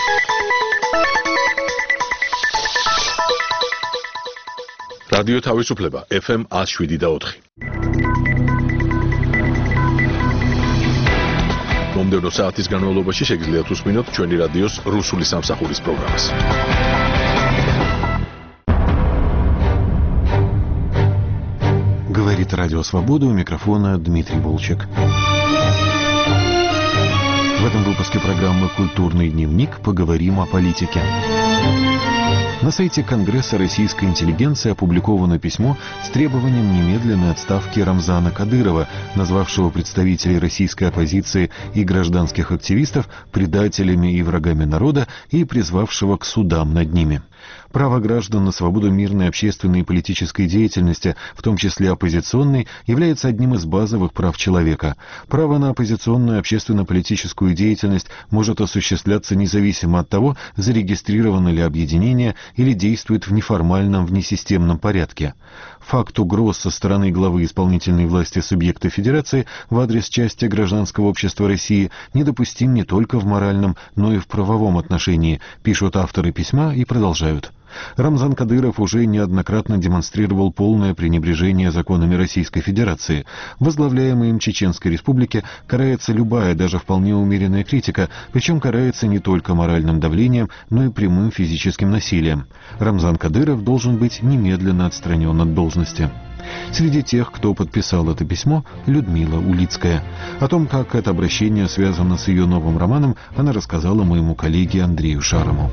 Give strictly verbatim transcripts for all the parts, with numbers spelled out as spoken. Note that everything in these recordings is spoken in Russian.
რადიო თავისუფლება ეფ ემ one oh seven და four. მომდევნო საათის განმავლობაში შეგიძლიათ უსმინოთ ჩვენი რადიოს რუსული სამსახურის პროგრამას. Говорит Радио Свобода, у микрофона Дмитрий Волчек. В этом выпуске программы «Культурный дневник» поговорим о политике. На сайте Конгресса российской интеллигенции опубликовано письмо с требованием немедленной отставки Рамзана Кадырова, назвавшего представителей российской оппозиции и гражданских активистов предателями и врагами народа и призвавшего к судам над ними. Право граждан на свободу мирной общественной и политической деятельности, в том числе оппозиционной, является одним из базовых прав человека. Право на оппозиционную общественно-политическую деятельность может осуществляться независимо от того, зарегистрировано ли объединение или действует в неформальном внесистемном порядке. Факт угроз со стороны главы исполнительной власти субъекта Федерации в адрес части гражданского общества России недопустим не только в моральном, но и в правовом отношении, пишут авторы письма и продолжают. Рамзан Кадыров уже неоднократно демонстрировал полное пренебрежение законами Российской Федерации. Возглавляемой им Чеченской Республике карается любая, даже вполне умеренная критика, причем карается не только моральным давлением, но и прямым физическим насилием. Рамзан Кадыров должен быть немедленно отстранен от должности. Среди тех, кто подписал это письмо, Людмила Улицкая. О том, как это обращение связано с ее новым романом, она рассказала моему коллеге Андрею Шарому.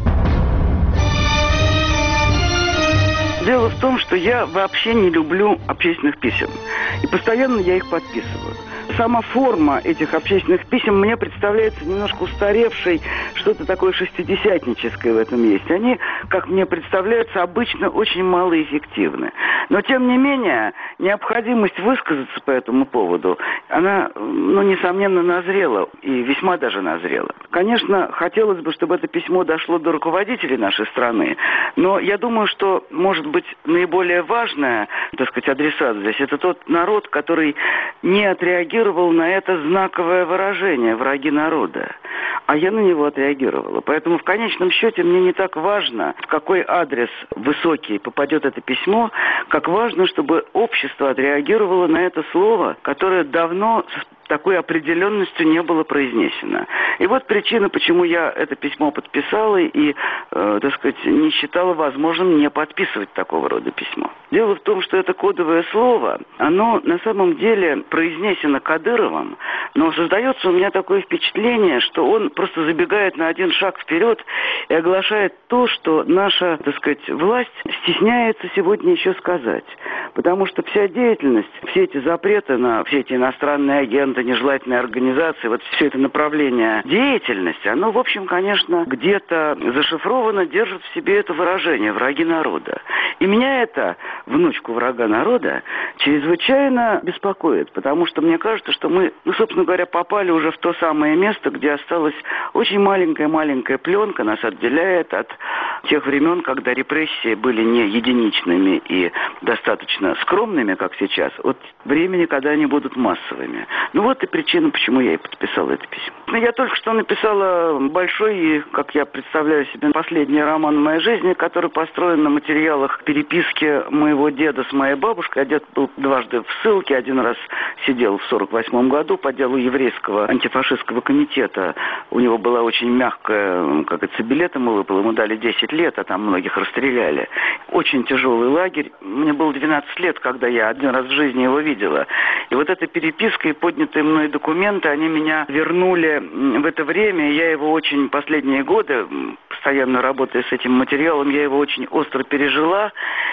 Дело в том, что я вообще не люблю общественных писем. И постоянно я их подписываю. Сама форма этих общественных писем мне представляется немножко устаревшей, что-то такое шестидесятническое в этом есть. Они, как мне представляются, обычно очень малоэффективны. Но, тем не менее, необходимость высказаться по этому поводу, она, ну, несомненно, назрела, и весьма даже назрела. Конечно, хотелось бы, чтобы это письмо дошло до руководителей нашей страны, но я думаю, что, может быть, наиболее важное, так сказать, адресат здесь, это тот народ, который не отреагировал на это знаковое выражение «враги народа». А я на него отреагировала. Поэтому в конечном счете мне не так важно, в какой адрес высокий попадет это письмо, как важно, чтобы общество отреагировало на это слово, которое давно с такой определенностью не было произнесено. И вот причина, почему я это письмо подписала и, э, так сказать, не считала возможным не подписывать такого рода письмо. Дело в том, что это кодовое слово, оно на самом деле произнесено Кадыровым, но создается у меня такое впечатление, что он просто забегает на один шаг вперед и оглашает то, что наша, так сказать, власть стесняется сегодня еще сказать. Потому что вся деятельность, все эти запреты на все эти иностранные агенты, нежелательные организации, вот все это направление деятельности, оно, в общем, конечно, где-то зашифровано, держит в себе это выражение «враги народа». И меня это, внучку врага народа, чрезвычайно беспокоит, потому что мне кажется, что мы, ну, собственно говоря, попали уже в то самое место, где осталась очень маленькая-маленькая пленка, нас отделяет от тех времен, когда репрессии были не единичными и достаточно скромными, как сейчас, от времени, когда они будут массовыми. Ну вот и причина, почему я и подписала это письмо. Но я только что написала большой, как я представляю себе, последний роман в моей жизни, который построен на материалах переписки моего деда с моей бабушкой. А дед был дважды в ссылке, один раз сидел в сорок восьмом году по делу еврейского антифашистского комитета. У него была очень мягкая, как это, билетом выпало, ему дали десять лет, а там многих расстреляли. Очень тяжелый лагерь. Мне было двенадцать лет, когда я один раз в жизни его видела. И вот эта переписка и поднятые мной документы, они меня вернули в это время. Я его очень последние годы, постоянно работая с этим материалом, я его очень остро пережила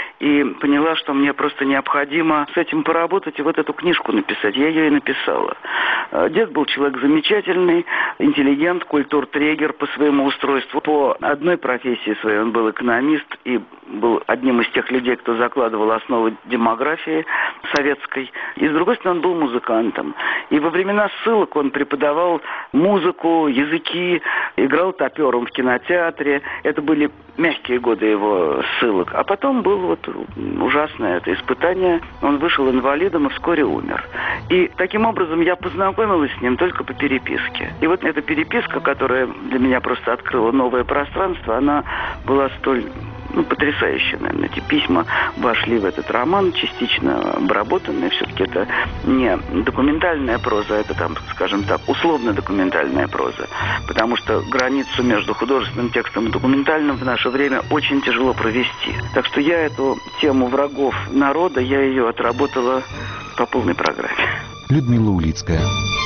и поняла, что мне просто необходимо с этим поработать и вот эту книжку написать. Я ее и написала. Дед был человек замечательный, интеллигент, культуртрегер по своему устройству. По одной профессии своей он был экономист и был одним из тех людей, кто закладывал основы демографии советской. И, с другой стороны, он был музыкантом. И во времена ссылок он преподавал музыку, языки. играл топером в кинотеатре. Это были мягкие годы его ссылок. А потом было вот ужасное это испытание. Он вышел инвалидом и вскоре умер. И таким образом я познакомилась с ним только по переписке. И вот эта переписка, которая для меня просто открыла новое пространство, она была столь... Ну, потрясающе, наверное. Эти письма вошли в этот роман, частично обработанные. Все-таки это не документальная проза, это, там, скажем так, условно-документальная проза. Потому что границу между художественным текстом и документальным в наше время очень тяжело провести. Так что я эту тему врагов народа, я ее отработала по полной программе. Людмила Улицкая.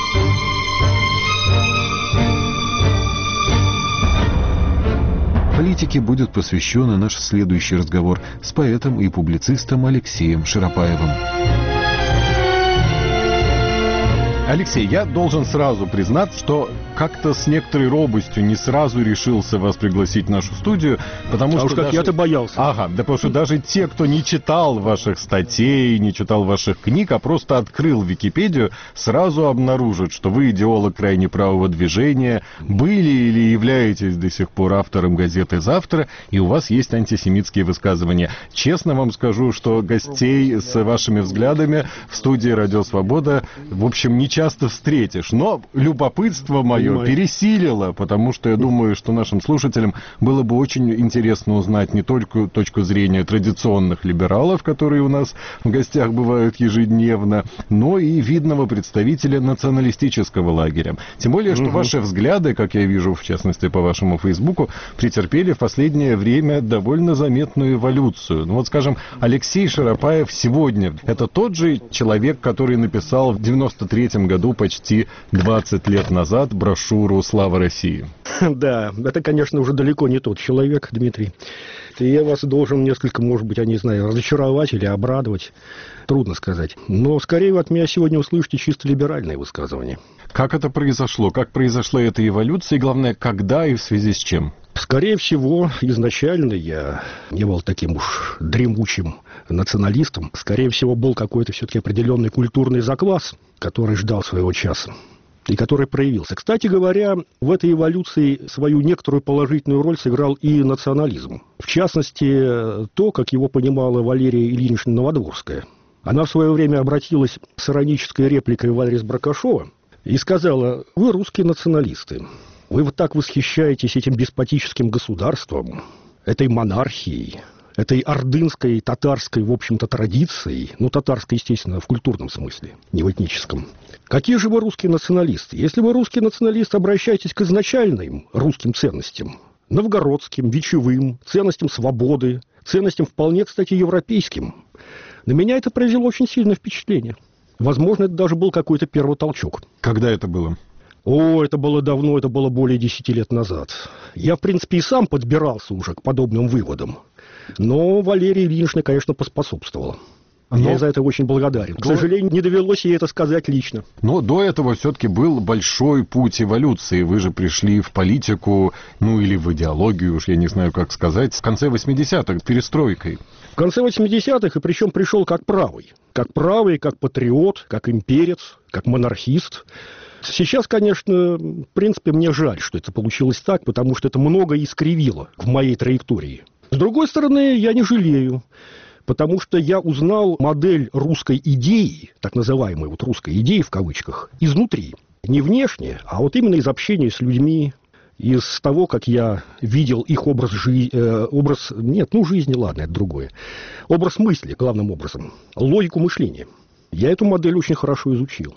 Политике будет посвящен и наш следующий разговор с поэтом и публицистом Алексеем Широпаевым. Алексей, я должен сразу признать, что как-то с некоторой робостью не сразу решился вас пригласить в нашу студию, потому а что уж как даже... я-то боялся. Ага, да потому что даже те, кто не читал ваших статей, не читал ваших книг, а просто открыл Википедию, сразу обнаружат, что вы идеолог крайне правого движения, были или являетесь до сих пор автором газеты «Завтра», и у вас есть антисемитские высказывания. Честно вам скажу, что гостей с вашими взглядами в студии «Радио Свобода», в общем, не часто встретишь. Но любопытство мое Понимаю. пересилило, потому что я думаю, что нашим слушателям было бы очень интересно узнать не только точку зрения традиционных либералов, которые у нас в гостях бывают ежедневно, но и видного представителя националистического лагеря. Тем более, что угу. ваши взгляды, как я вижу, в частности, по вашему Фейсбуку, претерпели в последнее время довольно заметную эволюцию. Ну вот, скажем, Алексей Широпаев сегодня — это тот же человек, который написал в девяносто третьем году, почти двадцать лет назад, брошюру «Слава России». Да, это, конечно, уже далеко не тот человек, Дмитрий. И я вас должен несколько, может быть, я не знаю, разочаровать или обрадовать. Трудно сказать. Но скорее вы от меня сегодня услышите чисто либеральные высказывания. Как это произошло? Как произошла эта эволюция? И, главное, когда и в связи с чем? Скорее всего, изначально я не был таким уж дремучим националистом. Скорее всего, был какой-то все-таки определенный культурный заквас, который ждал своего часа и который проявился. Кстати говоря, в этой эволюции свою некоторую положительную роль сыграл и национализм. В частности, то, как его понимала Валерия Ильинична Новодворская. Она в свое время обратилась с иронической репликой в адрес Бракашова и сказала: «Вы русские националисты. Вы вот так восхищаетесь этим деспотическим государством, этой монархией, этой ордынской, татарской, в общем-то, традицией, ну, татарской, естественно, в культурном смысле, не в этническом. Какие же вы русские националисты? Если вы русский националист, обращайтесь к изначальным русским ценностям, новгородским, вечевым, ценностям свободы, ценностям вполне, кстати, европейским». На меня это произвело очень сильное впечатление. Возможно, это даже был какой-то первый толчок. Когда это было? О, это было давно, это было более десяти лет назад. Я, в принципе, и сам подбирался уже к подобным выводам. Но Валерия Ильинична, конечно, поспособствовала. Но... Я за это очень благодарен. К сожалению, не довелось ей это сказать лично. Но до этого все-таки был большой путь эволюции. Вы же пришли в политику, ну или в идеологию, уж я не знаю, как сказать, в конце восьмидесятых, перестройкой. В конце восьмидесятых, и причем пришел как правый. Как правый, как патриот, как имперец, как монархист. Сейчас, конечно, в принципе, мне жаль, что это получилось так, потому что это много искривило в моей траектории. С другой стороны, я не жалею, потому что я узнал модель русской идеи, так называемой вот русской идеи в кавычках, изнутри. Не внешне, а вот именно из общения с людьми, из того, как я видел их образ жизни, э, образ, нет, ну жизни, ладно, это другое. Образ мысли, главным образом, логику мышления. Я эту модель очень хорошо изучил.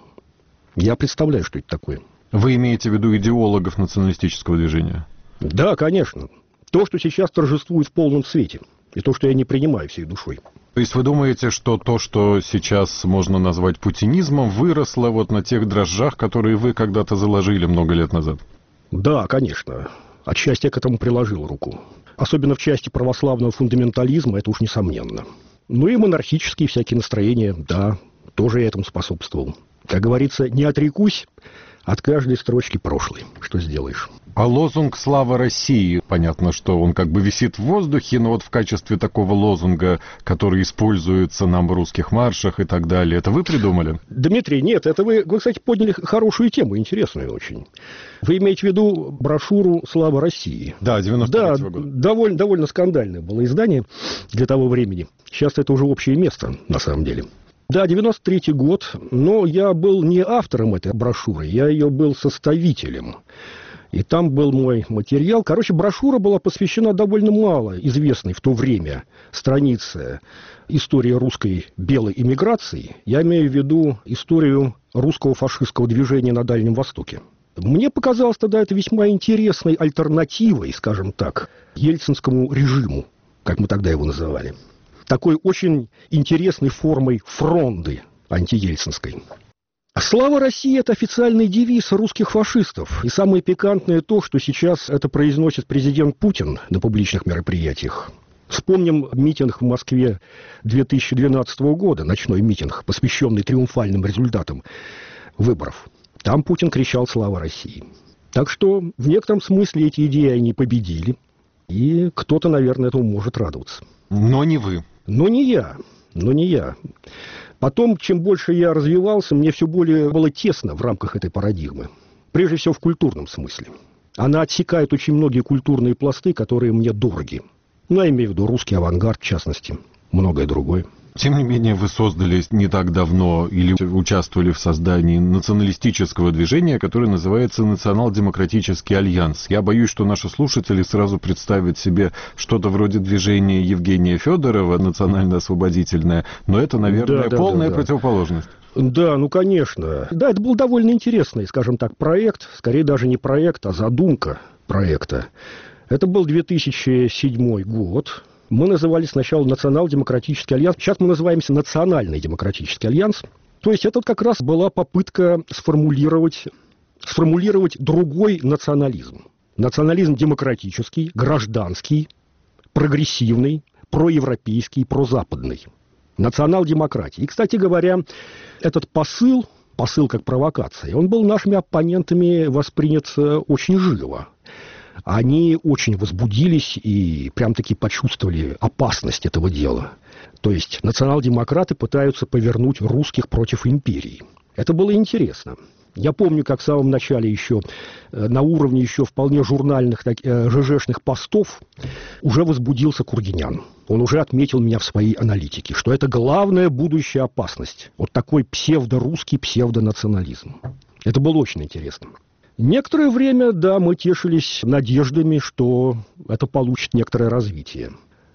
Я представляю, что это такое. Вы имеете в виду идеологов националистического движения? Да, конечно. То, что сейчас торжествует в полном цвете. И то, что я не принимаю всей душой. То есть вы думаете, что то, что сейчас можно назвать путинизмом, выросло вот на тех дрожжах, которые вы когда-то заложили много лет назад? Да, конечно. Отчасти я к этому приложил руку. Особенно в части православного фундаментализма, это уж несомненно. Ну и монархические всякие настроения, да, тоже я этому способствовал. Как говорится, не отрекусь от каждой строчки прошлой. Что сделаешь? А лозунг «Слава России», понятно, что он как бы висит в воздухе, но вот в качестве такого лозунга, который используется нам в русских маршах и так далее, это вы придумали? Дмитрий, нет, это вы, вы, кстати, подняли хорошую тему, интересную очень. Вы имеете в виду брошюру «Слава России»? Да, девяносто третьего года. Да, довольно, довольно скандальное было издание для того времени. Сейчас это уже общее место, на самом деле. Да, девяносто третий год, но я был не автором этой брошюры, я ее был составителем. И там был мой материал. Короче, брошюра была посвящена довольно мало известной в то время странице истории русской белой эмиграции. Я имею в виду историю русского фашистского движения на Дальнем Востоке. Мне показалось тогда это весьма интересной альтернативой, скажем так, ельцинскому режиму, как мы тогда его называли. Такой очень интересной формой фронды антиельцинской. «Слава России» — это официальный девиз русских фашистов. И самое пикантное то, что сейчас это произносит президент Путин на публичных мероприятиях. Вспомним митинг в Москве две тысячи двенадцатого года, ночной митинг, посвященный триумфальным результатам выборов. Там Путин кричал «Слава России». Так что в некотором смысле эти идеи они победили. И кто-то, наверное, этому может радоваться. Но не вы. Но не я. Но не я. Потом, чем больше я развивался, мне все более было тесно в рамках этой парадигмы. Прежде всего, в культурном смысле. Она отсекает очень многие культурные пласты, которые мне дороги. Ну, я имею в виду русский авангард, в частности, многое другое. Тем не менее, вы создали не так давно или участвовали в создании националистического движения, которое называется «Национал-демократический альянс». Я боюсь, что наши слушатели сразу представят себе что-то вроде движения Евгения Федорова, национально-освободительное, но это, наверное, да, да, полная да, да. противоположность. Да, ну, конечно. Да, это был довольно интересный, скажем так, проект, скорее даже не проект, а задумка проекта. Это был две тысячи седьмой год. Мы назывались сначала Национал-демократический альянс. Сейчас мы называемся Национальный демократический альянс. То есть это как раз была попытка сформулировать, сформулировать другой национализм. Национализм демократический, гражданский, прогрессивный, проевропейский, прозападный. Национал-демократия. И, кстати говоря, этот посыл, посыл как провокация, он был нашими оппонентами воспринят очень живо. Они очень возбудились и прям-таки почувствовали опасность этого дела. То есть национал-демократы пытаются повернуть русских против империи. Это было интересно. Я помню, как в самом начале еще, на уровне еще вполне журнальных, так, ЖЖшных постов, уже возбудился Кургинян. Он уже отметил меня в своей аналитике, что это главная будущая опасность. Вот такой псевдорусский псевдонационализм. Это было очень интересно. Некоторое время, да, мы тешились надеждами, что это получит некоторое развитие.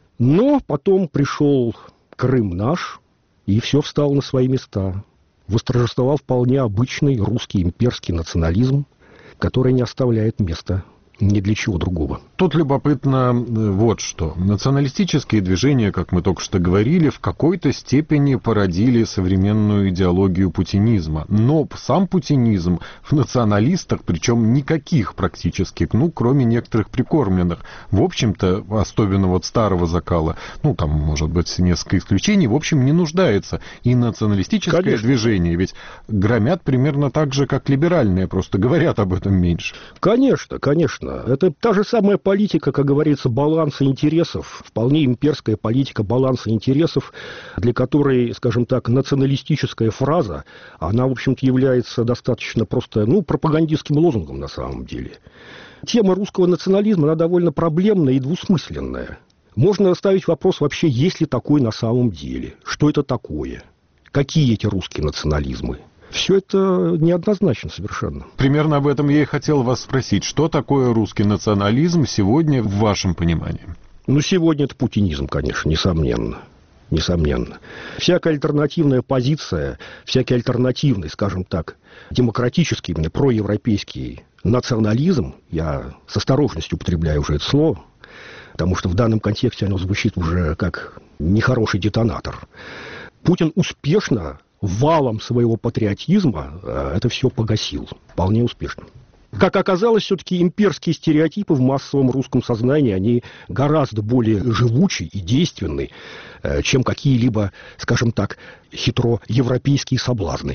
Но потом пришел Крым наш, и все встало на свои места. Восторжествовал вполне обычный русский имперский национализм, который не оставляет места ни для чего другого. Тут любопытно вот что. Националистические движения, как мы только что говорили, в какой-то степени породили современную идеологию путинизма. Но сам путинизм в националистах, причем никаких практически, ну, кроме некоторых прикормленных, в общем-то, особенно вот старого закала, ну, там, может быть, несколько исключений, в общем, не нуждается. И националистическое Конечно. Движение ведь громят примерно так же, как либеральные, просто говорят об этом меньше. Конечно, конечно. Это та же самая политика, как говорится, баланса интересов, вполне имперская политика баланса интересов, для которой, скажем так, националистическая фраза, она, в общем-то, является достаточно просто, ну, пропагандистским лозунгом на самом деле. Тема русского национализма, она довольно проблемная и двусмысленная. Можно ставить вопрос вообще, есть ли такой на самом деле, что это такое, какие эти русские национализмы. Все это неоднозначно совершенно. Примерно об этом я и хотел вас спросить. Что такое русский национализм сегодня в вашем понимании? Ну, сегодня это путинизм, конечно, несомненно. Несомненно. Всякая альтернативная позиция, всякий альтернативный, скажем так, демократический, именно проевропейский национализм, я с осторожностью употребляю уже это слово, потому что в данном контексте оно звучит уже как нехороший детонатор. Путин успешно валом своего патриотизма это все погасил. Вполне успешно. Как оказалось, все-таки имперские стереотипы в массовом русском сознании, они гораздо более живучи и действенны, чем какие-либо, скажем так, хитро европейские соблазны.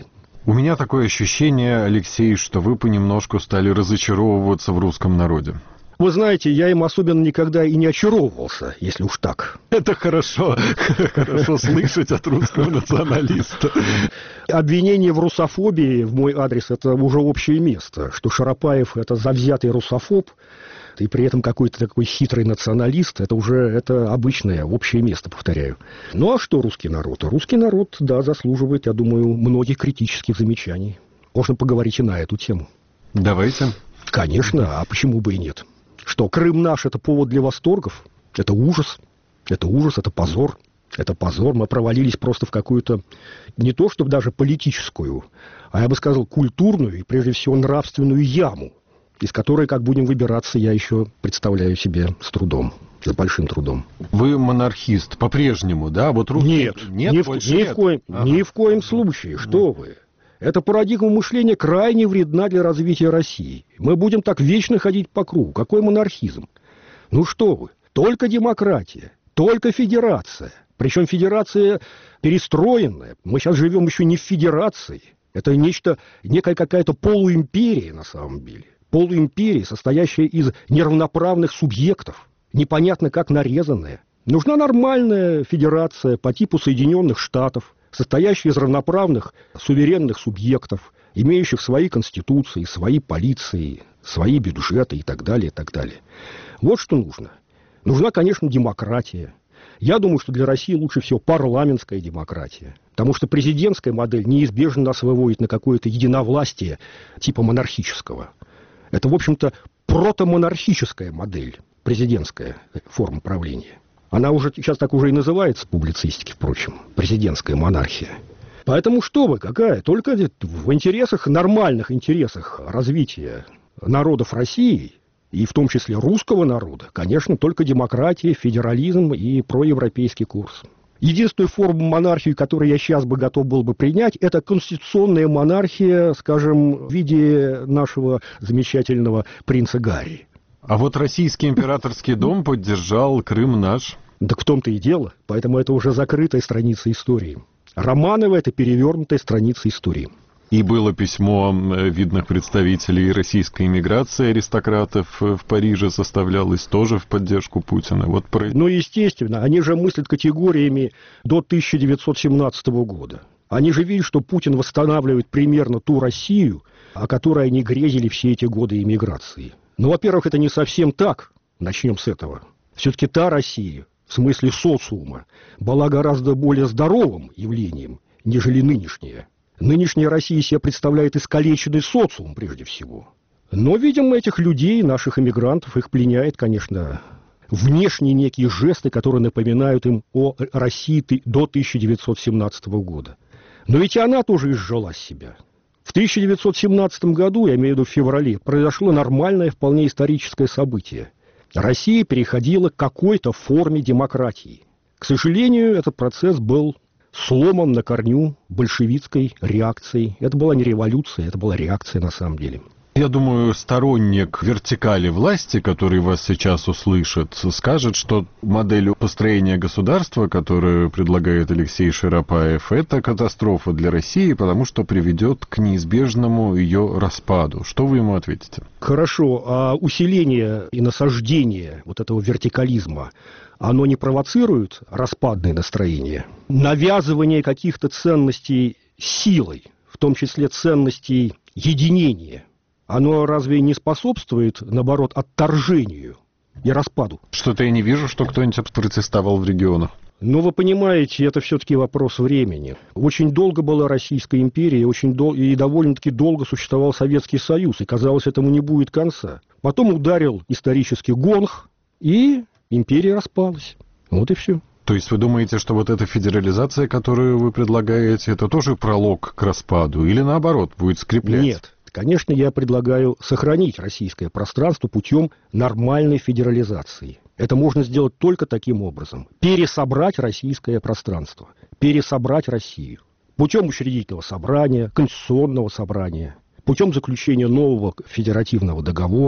У меня такое ощущение, Алексей, что вы понемножку стали разочаровываться в русском народе. Вы знаете, я им особенно никогда и не очаровывался, если уж так. Это хорошо, хорошо слышать от русского националиста. Обвинение в русофобии в мой адрес – это уже общее место, что Шарапаев – это завзятый русофоб, и при этом какой-то такой хитрый националист – это уже это обычное общее место, повторяю. Ну а что русский народ? Русский народ, да, заслуживает, я думаю, многих критических замечаний. Можно поговорить и на эту тему. Давайте. Конечно, а почему бы и нет? Что, Крым наш – это повод для восторгов? Это ужас. Это ужас, это позор. Это позор. Мы провалились просто в какую-то, не то чтобы даже политическую, а я бы сказал, культурную и, прежде всего, нравственную яму, из которой, как будем выбираться, я еще представляю себе с трудом, с большим трудом. Вы монархист по-прежнему, да? Вот русский... Нет, нет, ни, в, больше ни, нет. В коем, Ага. ни в коем случае. Что вы? Эта парадигма мышления крайне вредна для развития России. Мы будем так вечно ходить по кругу. Какой монархизм? Ну что вы? Только демократия, только федерация. Причем федерация перестроенная. Мы сейчас живем еще не в федерации. Это нечто, некая какая-то полуимперия на самом деле. Полуимперия, состоящая из неравноправных субъектов. Непонятно как нарезанная. Нужна нормальная федерация по типу Соединенных Штатов, состоящая из равноправных суверенных субъектов, имеющих свои конституции, свои полиции, свои бюджеты и так далее, и так далее. Вот что нужно. Нужна, конечно, демократия. Я думаю, что для России лучше всего парламентская демократия. Потому что президентская модель неизбежно нас выводит на какое-то единовластие типа монархического. Это, в общем-то, протомонархическая модель, президентская форма правления. Она уже сейчас так уже и называется в публицистике, впрочем, президентская монархия. Поэтому что вы, какая? Только в интересах, нормальных интересах развития народов России, и в том числе русского народа, конечно, только демократия, федерализм и проевропейский курс. Единственную форму монархии, которую я сейчас бы готов был бы принять, это конституционная монархия, скажем, в виде нашего замечательного принца Гарри. А вот российский императорский дом поддержал «Крым наш». Так в том-то и дело. Поэтому это уже закрытая страница истории. Романовы – это перевернутая страница истории. И было письмо видных представителей российской эмиграции, аристократов в Париже, составлялось тоже в поддержку Путина. Вот про... Ну, естественно, они же мыслят категориями до тысяча девятьсот семнадцатого года. Они же видят, что Путин восстанавливает примерно ту Россию, о которой они грезили все эти годы эмиграции. Ну, во-первых, это не совсем так. Начнем с этого. Все-таки та Россия, в смысле социума, была гораздо более здоровым явлением, нежели нынешняя. Нынешняя Россия себя представляет искалеченный социум, прежде всего. Но, видимо, этих людей, наших эмигрантов, их пленяет, конечно, внешние некие жесты, которые напоминают им о России до тысяча девятьсот семнадцатого года. Но ведь и она тоже изжила себя. В тысяча девятьсот семнадцатом году, я имею в виду в феврале, произошло нормальное, вполне историческое событие. Россия переходила к какой-то форме демократии. К сожалению, этот процесс был сломан на корню большевистской реакцией. Это была не революция, это была реакция на самом деле. Я думаю, сторонник вертикали власти, который вас сейчас услышит, скажет, что модель построения государства, которую предлагает Алексей Шарапаев, это катастрофа для России, потому что приведет к неизбежному ее распаду. Что вы ему ответите? Хорошо, а усиление и насаждение вот этого вертикализма, оно не провоцирует распадные настроения? Навязывание каких-то ценностей силой, в том числе ценностей единения, оно разве не способствует, наоборот, отторжению и распаду? Что-то я не вижу, что кто-нибудь протестовал в регионах. Но вы понимаете, это все-таки вопрос времени. Очень долго была Российская империя, очень дол- и довольно-таки долго существовал Советский Союз, и казалось, этому не будет конца. Потом ударил исторический гонг, и империя распалась. Вот и все. То есть вы думаете, что вот эта федерализация, которую вы предлагаете, это тоже пролог к распаду? Или наоборот, будет скреплять? Нет. Конечно, я предлагаю сохранить российское пространство путем нормальной федерализации. Это можно сделать только таким образом. Пересобрать российское пространство. Пересобрать Россию. Путем учредительного собрания, конституционного собрания, путем заключения нового федеративного договора,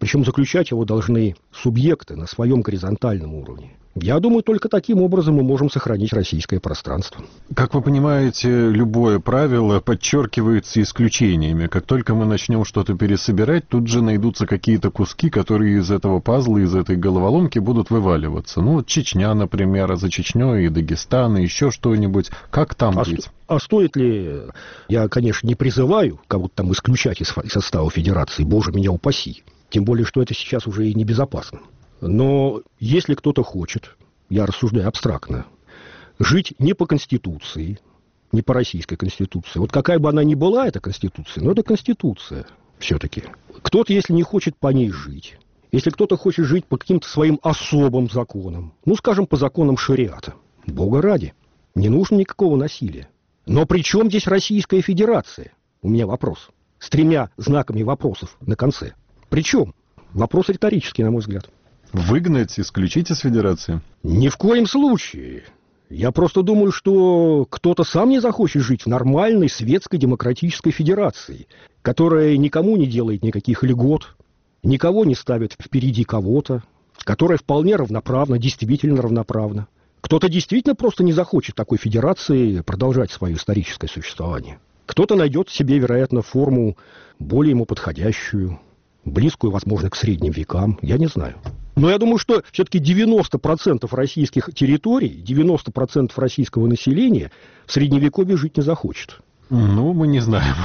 Причем заключать его должны субъекты на своем горизонтальном уровне. Я думаю, только таким образом мы можем сохранить российское пространство. Как вы понимаете, любое правило подчеркивается исключениями. Как только мы начнем что-то пересобирать, тут же найдутся какие-то куски, которые из этого пазла, из этой головоломки будут вываливаться. Ну, вот Чечня, например, а за Чечней и Дагестан, и еще что-нибудь. Как там а быть? Сто... А стоит ли... Я, конечно, не призываю кого-то там исключать из состава Федерации, боже меня упаси. Тем более, что это сейчас уже и небезопасно. Но если кто-то хочет, я рассуждаю абстрактно, жить не по Конституции, не по российской Конституции, вот какая бы она ни была, эта Конституция, но это Конституция все-таки. Кто-то, если не хочет по ней жить, если кто-то хочет жить по каким-то своим особым законам, ну, скажем, по законам шариата, бога ради, не нужно никакого насилия. Но при чем здесь Российская Федерация? У меня вопрос. С тремя знаками вопросов на конце. Причем? Вопрос риторический, на мой взгляд. Выгнать, исключить из Федерации? Ни в коем случае. Я просто думаю, что кто-то сам не захочет жить в нормальной светской демократической федерации, которая никому не делает никаких льгот, никого не ставит впереди кого-то, которая вполне равноправна, действительно равноправна. Кто-то действительно просто не захочет такой федерации продолжать свое историческое существование. Кто-то найдет себе, вероятно, форму более ему подходящую, близкую, возможно, к средним векам, я не знаю. Но я думаю, что все-таки девяносто процентов российских территорий, девяносто процентов российского населения в Средневековье жить не захочет. Ну, мы не знаем.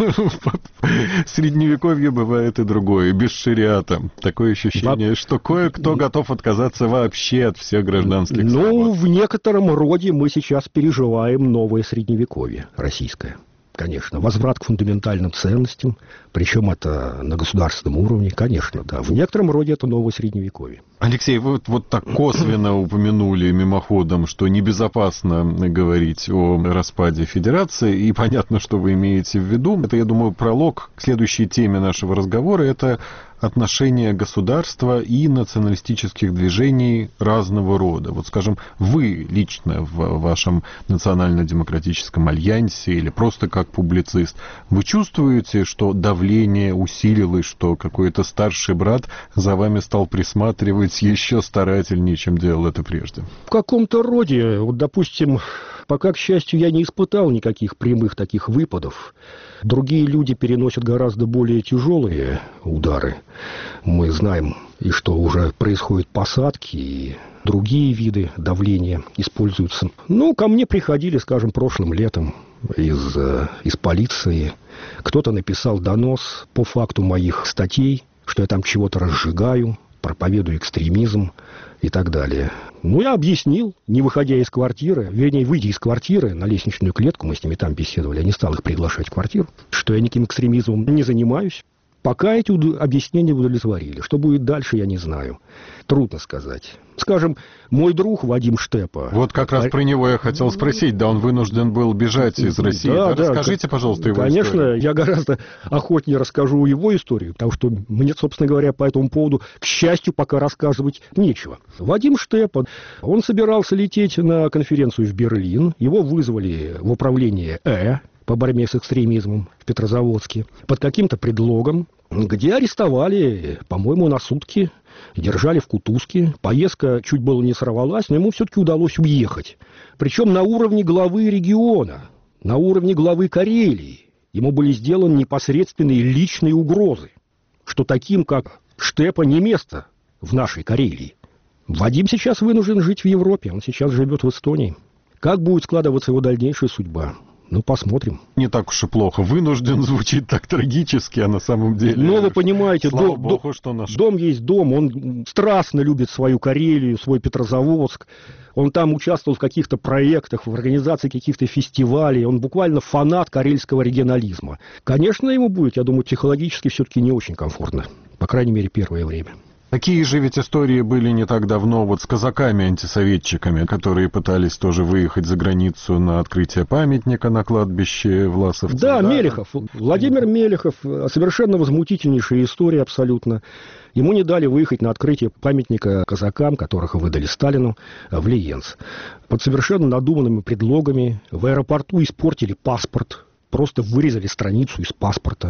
В Средневековье бывает и другое, без шариата. Такое ощущение, что кое-кто готов отказаться вообще от всех гражданских свобод. Ну, в некотором роде мы сейчас переживаем новое Средневековье российское. Конечно, возврат к фундаментальным ценностям, причем это на государственном уровне, конечно, да. В некотором роде это новое Средневековье. Алексей, вы вот, вот так косвенно упомянули мимоходом, что небезопасно говорить о распаде Федерации, и понятно, что вы имеете в виду. Это, я думаю, пролог к следующей теме нашего разговора. Это отношения государства и националистических движений разного рода. Вот, скажем, вы лично в вашем национально-демократическом альянсе или просто как публицист, вы чувствуете, что давление усилилось, что какой-то старший брат за вами стал присматривать еще старательнее, чем делал это прежде? В каком-то роде, вот, допустим, пока, к счастью, я не испытал никаких прямых таких выпадов. Другие люди переносят гораздо более тяжелые удары. Мы знаем, и что уже происходят посадки, и другие виды давления используются. Ну, ко мне приходили, скажем, прошлым летом из, из полиции. Кто-то написал донос по факту моих статей, что я там чего-то разжигаю, проповедую экстремизм и так далее. Ну, я объяснил, не выходя из квартиры, вернее, выйдя из квартиры на лестничную клетку, мы с ними там беседовали, я не стал их приглашать в квартиру, что я никаким экстремизмом не занимаюсь. Пока эти объяснения удовлетворили. Что будет дальше, я не знаю. Трудно сказать. Скажем, мой друг Вадим Штепа... Вот как раз про него я хотел спросить. Да, он вынужден был бежать из России. Да, да, Расскажите, пожалуйста, его конечно, историю. Конечно, я гораздо охотнее расскажу его историю, потому что мне, собственно говоря, по этому поводу, к счастью, пока рассказывать нечего. Вадим Штепа, он собирался лететь на конференцию в Берлин. Его вызвали в управление Э по борьбе с экстремизмом в Петрозаводске под каким-то предлогом, где арестовали, по-моему, на сутки, держали в кутузке. Поездка чуть было не сорвалась, но ему все-таки удалось уехать. Причем на уровне главы региона, на уровне главы Карелии. Ему были сделаны непосредственные личные угрозы, что таким, как Штепа, не место в нашей Карелии. Вадим сейчас вынужден жить в Европе, он сейчас живет в Эстонии. Как будет складываться его дальнейшая судьба? Ну, посмотрим. Не так уж и плохо. Вынужден звучит так трагически, а на самом деле... Но вы понимаете, слава дом, Богу, что наш... дом есть дом. Он страстно любит свою Карелию, свой Петрозаводск. Он там участвовал в каких-то проектах, в организации каких-то фестивалей. Он буквально фанат карельского регионализма. Конечно, ему будет, я думаю, психологически все-таки не очень комфортно. По крайней мере, первое время. Такие же ведь истории были не так давно вот с казаками-антисоветчиками, которые пытались тоже выехать за границу на открытие памятника на кладбище Власовцев. Да, да, Мелехов. Владимир Мелехов. Совершенно возмутительнейшая история абсолютно. Ему не дали выехать на открытие памятника казакам, которых выдали Сталину, в Лиенц. Под совершенно надуманными предлогами в аэропорту испортили паспорт. Просто вырезали страницу из паспорта.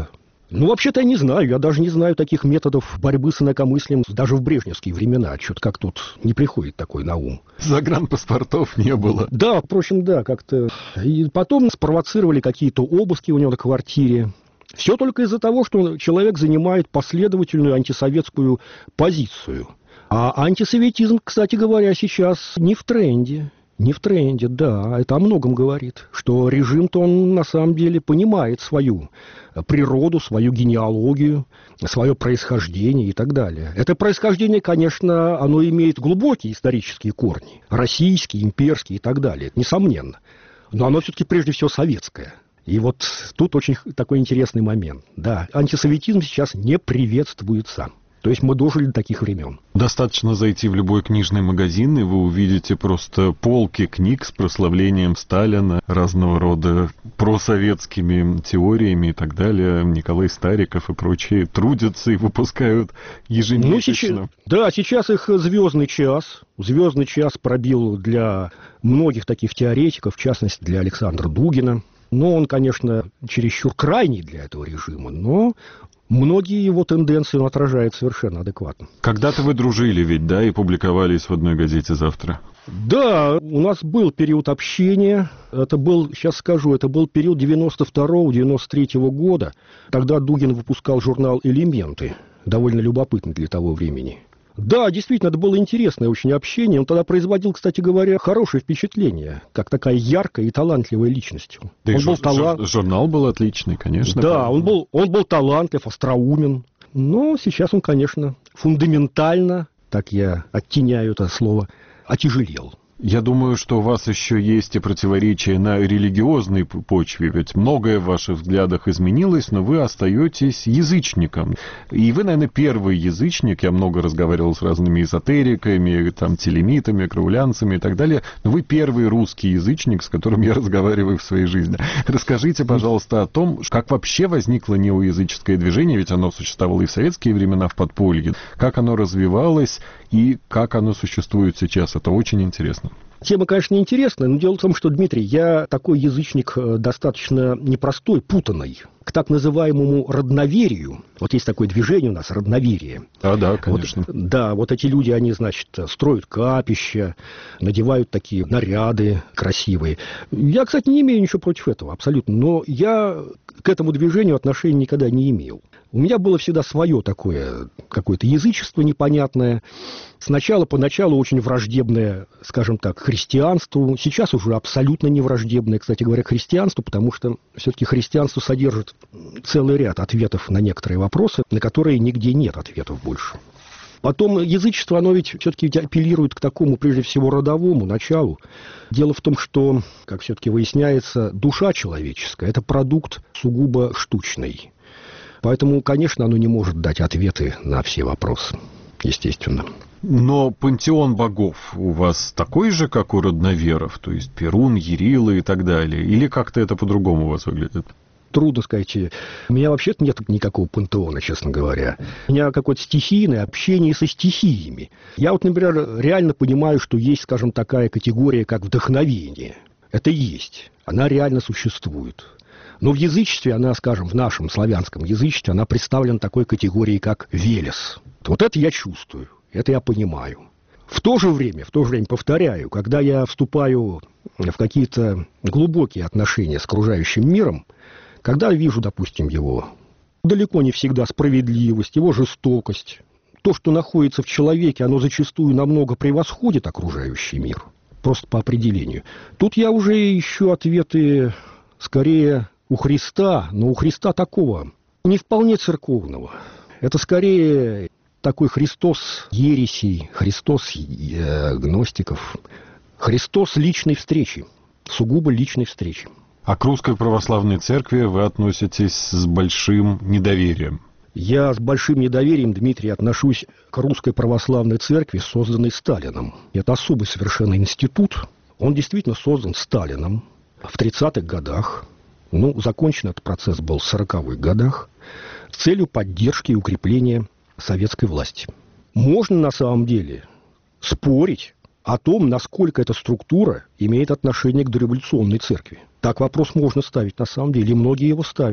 Ну, вообще-то я не знаю. Я даже не знаю таких методов борьбы с инакомыслием даже в брежневские времена. Что-то как тут не приходит такой на ум. Загранпаспортов не было. Да, впрочем, да, как-то. И потом спровоцировали какие-то обыски у него на квартире. Все только из-за того, что человек занимает последовательную антисоветскую позицию. А антисоветизм, кстати говоря, сейчас не в тренде. Не в тренде, да, это о многом говорит, что режим-то он на самом деле понимает свою природу, свою генеалогию, свое происхождение и так далее. Это происхождение, конечно, оно имеет глубокие исторические корни, российские, имперские и так далее, это несомненно, но оно все-таки прежде всего советское. И вот тут очень такой интересный момент. Да, антисоветизм сейчас не приветствуется. То есть мы дожили до таких времен. Достаточно зайти в любой книжный магазин, и вы увидите просто полки книг с прославлением Сталина, разного рода просоветскими теориями и так далее. Николай Стариков и прочие трудятся и выпускают ежемесячно. Ну, сейчас, да, сейчас их звездный час. Звездный час пробил для многих таких теоретиков, в частности для Александра Дугина. Но он, конечно, чересчур крайний для этого режима, но многие его тенденции он отражает совершенно адекватно. Когда-то вы дружили ведь, да, и публиковались в одной газете «Завтра»? Да, у нас был период общения. Это был, сейчас скажу, это был период девяносто второго — девяносто третьего года. Тогда Дугин выпускал журнал «Элементы», довольно любопытный для того времени. Да, действительно, это было интересное очень общение. Он тогда производил, кстати говоря, хорошее впечатление, как такая яркая и талантливая личность. Да, он и был жур- талант... журнал был отличный, конечно. Да, он был, он был талантлив, остроумен. Но сейчас он, конечно, фундаментально, так я оттеняю это слово, отяжелел. Я думаю, что у вас еще есть и противоречия на религиозной почве, ведь многое в ваших взглядах изменилось, но вы остаетесь язычником. И вы, наверное, первый язычник, я много разговаривал с разными эзотериками, там, телемитами, кровлянцами и так далее, но вы первый русский язычник, с которым я разговариваю в своей жизни. Расскажите, пожалуйста, о том, как вообще возникло неоязыческое движение, ведь оно существовало и в советские времена в подполье, как оно развивалось и как оно существует сейчас. Это очень интересно. Тема, конечно, интересная, но дело в том, что, Дмитрий, я такой язычник достаточно непростой, путанный. К так называемому родноверию, вот есть такое движение у нас, родноверие. А, да, конечно. Вот, да, вот эти люди, они, значит, строят капища, надевают такие наряды красивые. Я, кстати, не имею ничего против этого, абсолютно, но я к этому движению отношения никогда не имел. У меня было всегда свое такое, какое-то язычество непонятное. Сначала, поначалу, очень враждебное, скажем так, христианству. Сейчас уже абсолютно не враждебное, кстати говоря, христианству, потому что все-таки христианство содержит целый ряд ответов на некоторые вопросы, на которые нигде нет ответов больше. Потом язычество, оно ведь все-таки апеллирует к такому, прежде всего, родовому началу. Дело в том, что, как все-таки выясняется, душа человеческая – это продукт сугубо штучный. Поэтому, конечно, оно не может дать ответы на все вопросы, естественно. Но пантеон богов у вас такой же, как у родноверов? То есть Перун, Ярила и так далее? Или как-то это по-другому у вас выглядит? Трудно сказать. У меня вообще-то нет никакого пантеона, честно говоря. У меня какое-то стихийное общение со стихиями. Я вот, например, реально понимаю, что есть, скажем, такая категория, как вдохновение. Это есть. Она реально существует. Но в язычестве она, скажем, в нашем славянском язычестве, она представлена такой категорией, как велес. Вот это я чувствую, это я понимаю. В то же время, в то же время, повторяю, когда я вступаю в какие-то глубокие отношения с окружающим миром, когда вижу, допустим, его далеко не всегда справедливость, его жестокость, то, что находится в человеке, оно зачастую намного превосходит окружающий мир, просто по определению. Тут я уже ищу ответы скорее у Христа, но у Христа такого, не вполне церковного. Это скорее такой Христос ересей, Христос э, гностиков, Христос личной встречи, сугубо личной встречи. А к Русской Православной Церкви вы относитесь с большим недоверием? Я с большим недоверием, Дмитрий, отношусь к Русской Православной Церкви, созданной Сталином. Это особый совершенно институт. Он действительно создан Сталином в тридцатых годах. Ну, закончен этот процесс был в сороковых годах с целью поддержки и укрепления советской власти. Можно на самом деле спорить о том, насколько эта структура имеет отношение к дореволюционной церкви. Так вопрос можно ставить на самом деле, и многие его ставят.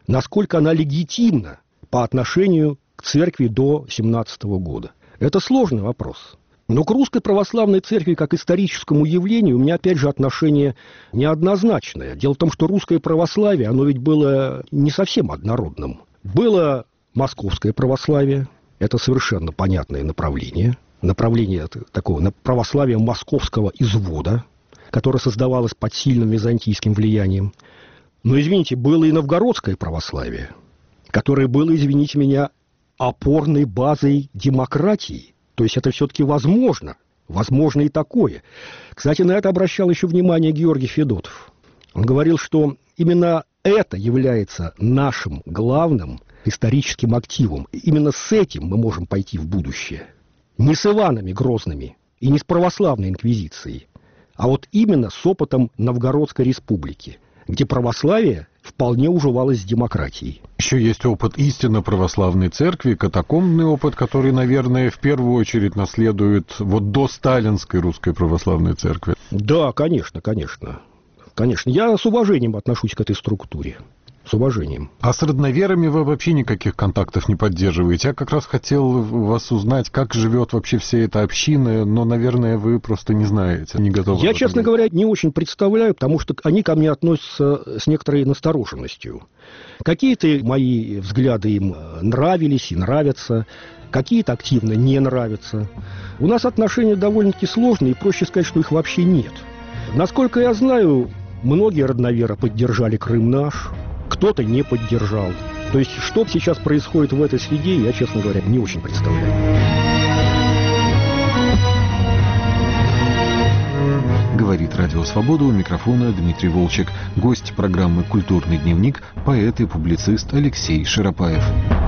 насколько она легитимна по отношению к церкви до семнадцатого года. Это сложный вопрос. Но к русской православной церкви как историческому явлению у меня, опять же, отношение неоднозначное. Дело в том, что русское православие, оно ведь было не совсем однородным. Было московское православие, это совершенно понятное направление, направление такого православия московского извода, которое создавалось под сильным византийским влиянием. Но, извините, было и новгородское православие, которое было, извините меня, опорной базой демократии. То есть это все-таки возможно. Возможно и такое. Кстати, на это обращал еще внимание Георгий Федотов. Он говорил, что именно это является нашим главным историческим активом. Именно с этим мы можем пойти в будущее. Не с Иванами Грозными и не с православной инквизицией, а вот именно с опытом Новгородской республики, где православие вполне уживалось с демократией. Еще есть опыт истинно православной церкви, катакомбный опыт, который, наверное, в первую очередь наследует вот до сталинской русской православной церкви. Да, конечно, конечно. Конечно, я с уважением отношусь к этой структуре. С уважением. А с родноверами вы вообще никаких контактов не поддерживаете? Я как раз хотел вас узнать, как живет вообще вся эта община, но, наверное, вы просто не знаете, не готовы. Я, честно говоря, не очень представляю, потому что они ко мне относятся с некоторой настороженностью. Какие-то мои взгляды им нравились и нравятся, какие-то активно не нравятся. У нас отношения довольно-таки сложные, и проще сказать, что их вообще нет. Насколько я знаю, многие родноверы поддержали Крым наш, кто-то не поддержал. То есть, что сейчас происходит в этой среде, я, честно говоря, не очень представляю. Говорит Радио Свобода, у микрофона Дмитрий Волчек. Гость программы «Культурный дневник» – поэт и публицист Алексей Широпаев.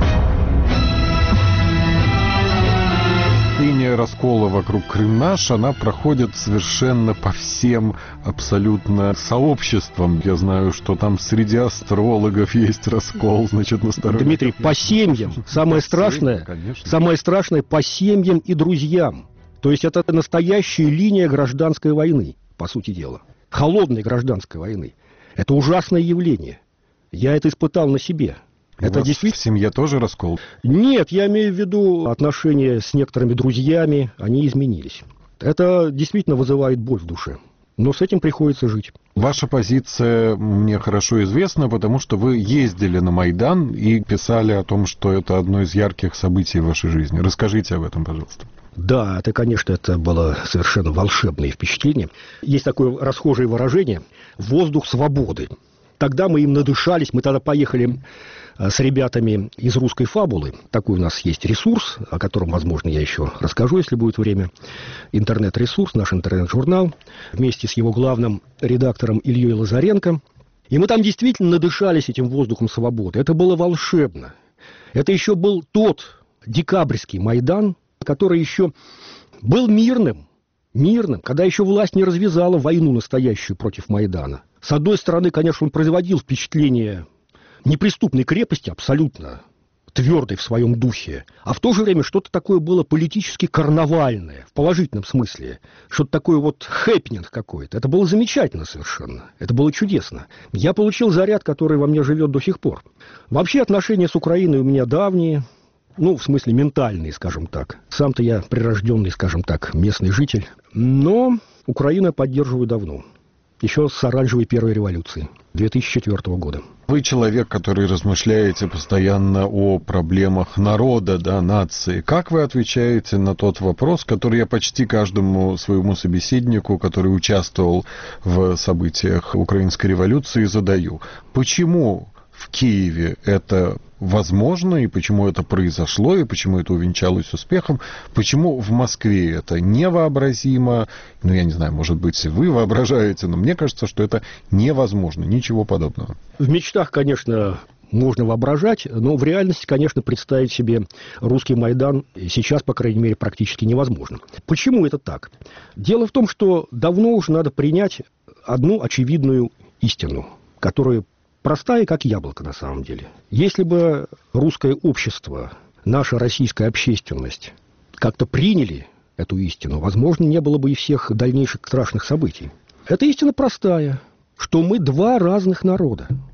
Линия раскола вокруг Крым наш, она проходит совершенно по всем абсолютно сообществам. Я знаю, что там среди астрологов есть раскол, значит, на стороне... Дмитрий, по семьям. Самое страшное, самое страшное по семьям и друзьям. То есть это настоящая линия гражданской войны, по сути дела. Холодной гражданской войны. Это ужасное явление. Я это испытал на себе. У это вас действительно... в семье тоже раскол? Нет, я имею в виду отношения с некоторыми друзьями, они изменились. Это действительно вызывает боль в душе. Но с этим приходится жить. Ваша позиция мне хорошо известна, потому что вы ездили на Майдан и писали о том, что это одно из ярких событий в вашей жизни. Расскажите об этом, пожалуйста. Да, это, конечно, это было совершенно волшебное впечатление. Есть такое расхожее выражение «воздух свободы». Тогда мы им надышались, мы тогда поехали с ребятами из «Русской фабулы». Такой у нас есть ресурс, о котором, возможно, я еще расскажу, если будет время. Интернет-ресурс, наш интернет-журнал, вместе с его главным редактором Ильей Лазаренко. И мы там действительно надышались этим воздухом свободы. Это было волшебно. Это еще был тот декабрьский Майдан, который еще был мирным, мирным, когда еще власть не развязала войну настоящую против Майдана. С одной стороны, конечно, он производил впечатление неприступной крепости, абсолютно твердой в своем духе, а в то же время что-то такое было политически карнавальное, в положительном смысле, что-то такое вот хэппининг какой-то. Это было замечательно совершенно, это было чудесно. Я получил заряд, который во мне живет до сих пор. Вообще отношения с Украиной у меня давние, ну, в смысле ментальные, скажем так. Сам-то я прирожденный, скажем так, местный житель, но Украину я поддерживаю давно. Еще с оранжевой первой революции две тысячи четвёртого года. Вы человек, который размышляете постоянно о проблемах народа, да, нации. Как вы отвечаете на тот вопрос, который я почти каждому своему собеседнику, который участвовал в событиях украинской революции, задаю? Почему в Киеве это возможно, и почему это произошло, и почему это увенчалось успехом, почему в Москве это невообразимо, ну, я не знаю, может быть, вы воображаете, но мне кажется, что это невозможно, ничего подобного. В мечтах, конечно, можно воображать, но в реальности, конечно, представить себе русский Майдан сейчас, по крайней мере, практически невозможно. Почему это так? Дело в том, что давно уже надо принять одну очевидную истину, которую простая, как яблоко, на самом деле. Если бы русское общество, наша российская общественность как-то приняли эту истину, возможно, не было бы и всех дальнейших страшных событий. Эта истина простая, что мы два разных народа.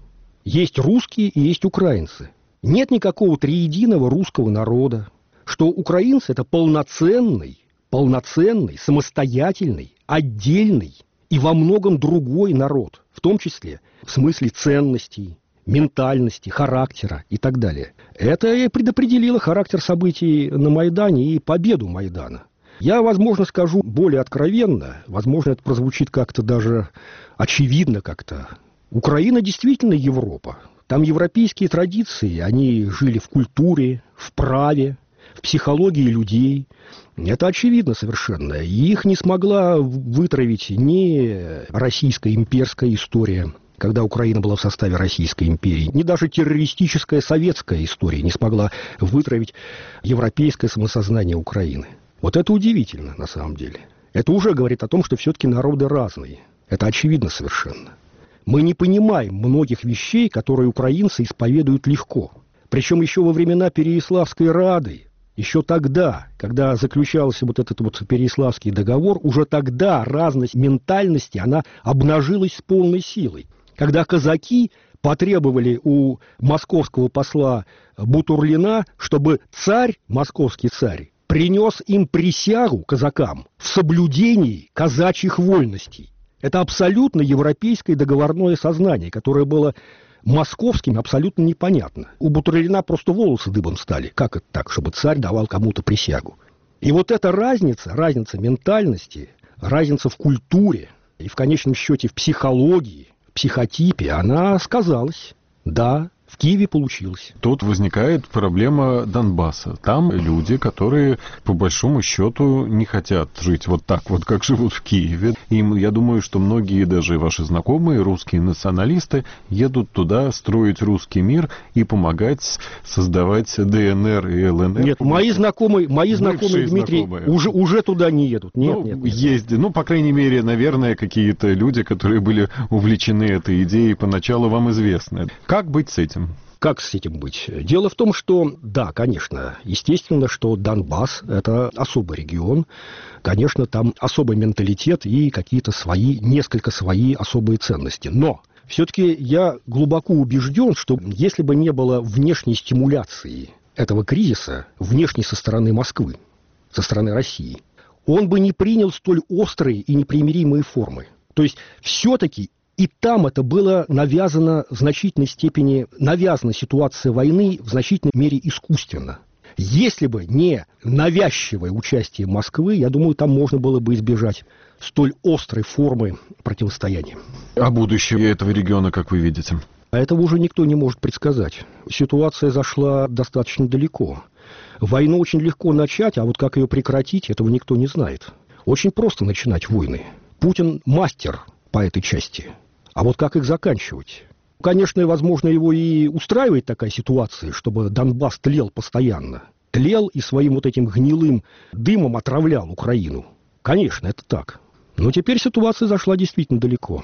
Есть русские и есть украинцы. Нет никакого триединого русского народа. Что украинцы – это полноценный, полноценный, самостоятельный, отдельный и во многом другой народ, в том числе в смысле ценностей, ментальности, характера и так далее. Это и предопределило характер событий на Майдане и победу Майдана. Я, возможно, скажу более откровенно, возможно, это прозвучит как-то даже очевидно как-то. Украина действительно Европа. Там европейские традиции, они жили в культуре, в праве, в психологии людей. Это очевидно совершенно. И их не смогла вытравить ни российская имперская история, когда Украина была в составе Российской империи, ни даже террористическая советская история не смогла вытравить европейское самосознание Украины. Вот это удивительно, на самом деле. Это уже говорит о том, что все-таки народы разные. Это очевидно совершенно. Мы не понимаем многих вещей, которые украинцы исповедуют легко. Причем еще во времена Переяславской Рады, еще тогда, когда заключался вот этот вот Переяславский договор, уже тогда разность ментальности, она обнажилась с полной силой. Когда казаки потребовали у московского посла Бутурлина, чтобы царь, московский царь, принес им присягу, казакам, в соблюдении казачьих вольностей. Это абсолютно европейское договорное сознание, которое было московским абсолютно непонятно. У Бутурлина просто волосы дыбом стали. Как это так, чтобы царь давал кому-то присягу? И вот эта разница, разница ментальности, разница в культуре и в конечном счете в психологии, в психотипе, она сказалась. Да, в Киеве получилось. Тут возникает проблема Донбасса. Там люди, которые, по большому счету, не хотят жить вот так вот, как живут в Киеве. И я думаю, что многие, даже ваши знакомые, русские националисты, едут туда строить русский мир и помогать создавать ДНР и ЛНР. Нет, мои знакомые, мои знакомые, Дмитрий, знакомые. Уже, уже туда не едут. Нет, ну, нет, нет. Есть, ну, по крайней мере, наверное, какие-то люди, которые были увлечены этой идеей, поначалу вам известны. Как быть с этим? Как с этим быть? Дело в том, что, да, конечно, естественно, что Донбасс – это особый регион. Конечно, там особый менталитет и какие-то свои, несколько свои особые ценности. Но все-таки я глубоко убежден, что если бы не было внешней стимуляции этого кризиса, внешней со стороны Москвы, со стороны России, он бы не принял столь острые и непримиримые формы. То есть все-таки и там это было навязано в значительной степени, навязана ситуация войны в значительной мере искусственно. Если бы не навязчивое участие Москвы, я думаю, там можно было бы избежать столь острой формы противостояния. А будущее этого региона, как вы видите? А этого уже никто не может предсказать. Ситуация зашла достаточно далеко. Войну очень легко начать, а вот как ее прекратить, этого никто не знает. Очень просто начинать войны. Путин мастер по этой части. А вот как их заканчивать? Конечно, возможно, его и устраивает такая ситуация, чтобы Донбасс тлел постоянно. Тлел и своим вот этим гнилым дымом отравлял Украину. Конечно, это так. Но теперь ситуация зашла действительно далеко.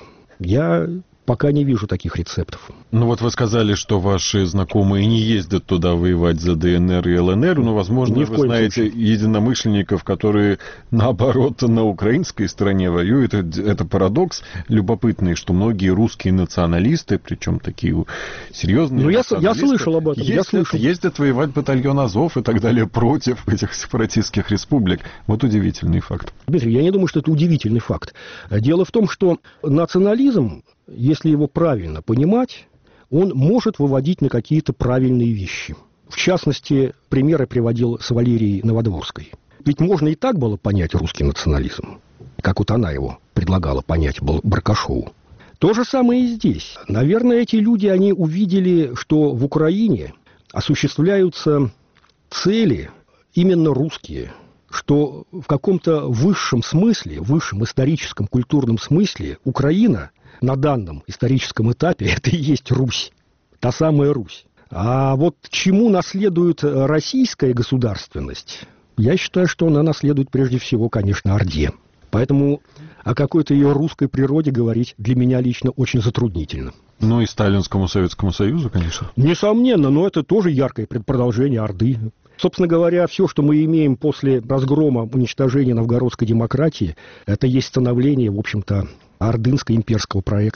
Я пока не вижу таких рецептов. Ну вот вы сказали, что ваши знакомые не ездят туда воевать за ДНР и ЛНР, но, возможно, вы знаете случае. единомышленников, которые, наоборот, на украинской стороне воюют. Это, это парадокс любопытный, что многие русские националисты, причем такие серьезные ну, националисты, я, я слышал об этом. Ездят, я слышал. ездят воевать в батальон Азов и так далее против этих сепаратистских республик. Вот удивительный факт. Дмитрий, я не думаю, что это удивительный факт. Дело в том, что национализм, если его правильно понимать, он может выводить на какие-то правильные вещи. В частности, примеры приводил с Валерией Новодворской. Ведь можно и так было понять русский национализм, как вот она его предлагала понять Баркашову. То же самое и здесь. Наверное, эти люди, они увидели, что в Украине осуществляются цели именно русские, что в каком-то высшем смысле, высшем историческом, культурном смысле Украина на данном историческом этапе это и есть Русь, та самая Русь. А вот чему наследует российская государственность, я считаю, что она наследует прежде всего, конечно, Орде. Поэтому о какой-то ее русской природе говорить для меня лично очень затруднительно. Ну и Сталинскому Советскому Союзу, конечно. Несомненно, но это тоже яркое продолжение Орды. Собственно говоря, все, что мы имеем после разгрома, уничтожения новгородской демократии, это есть становление, в общем-то, ордынско-имперского проекта.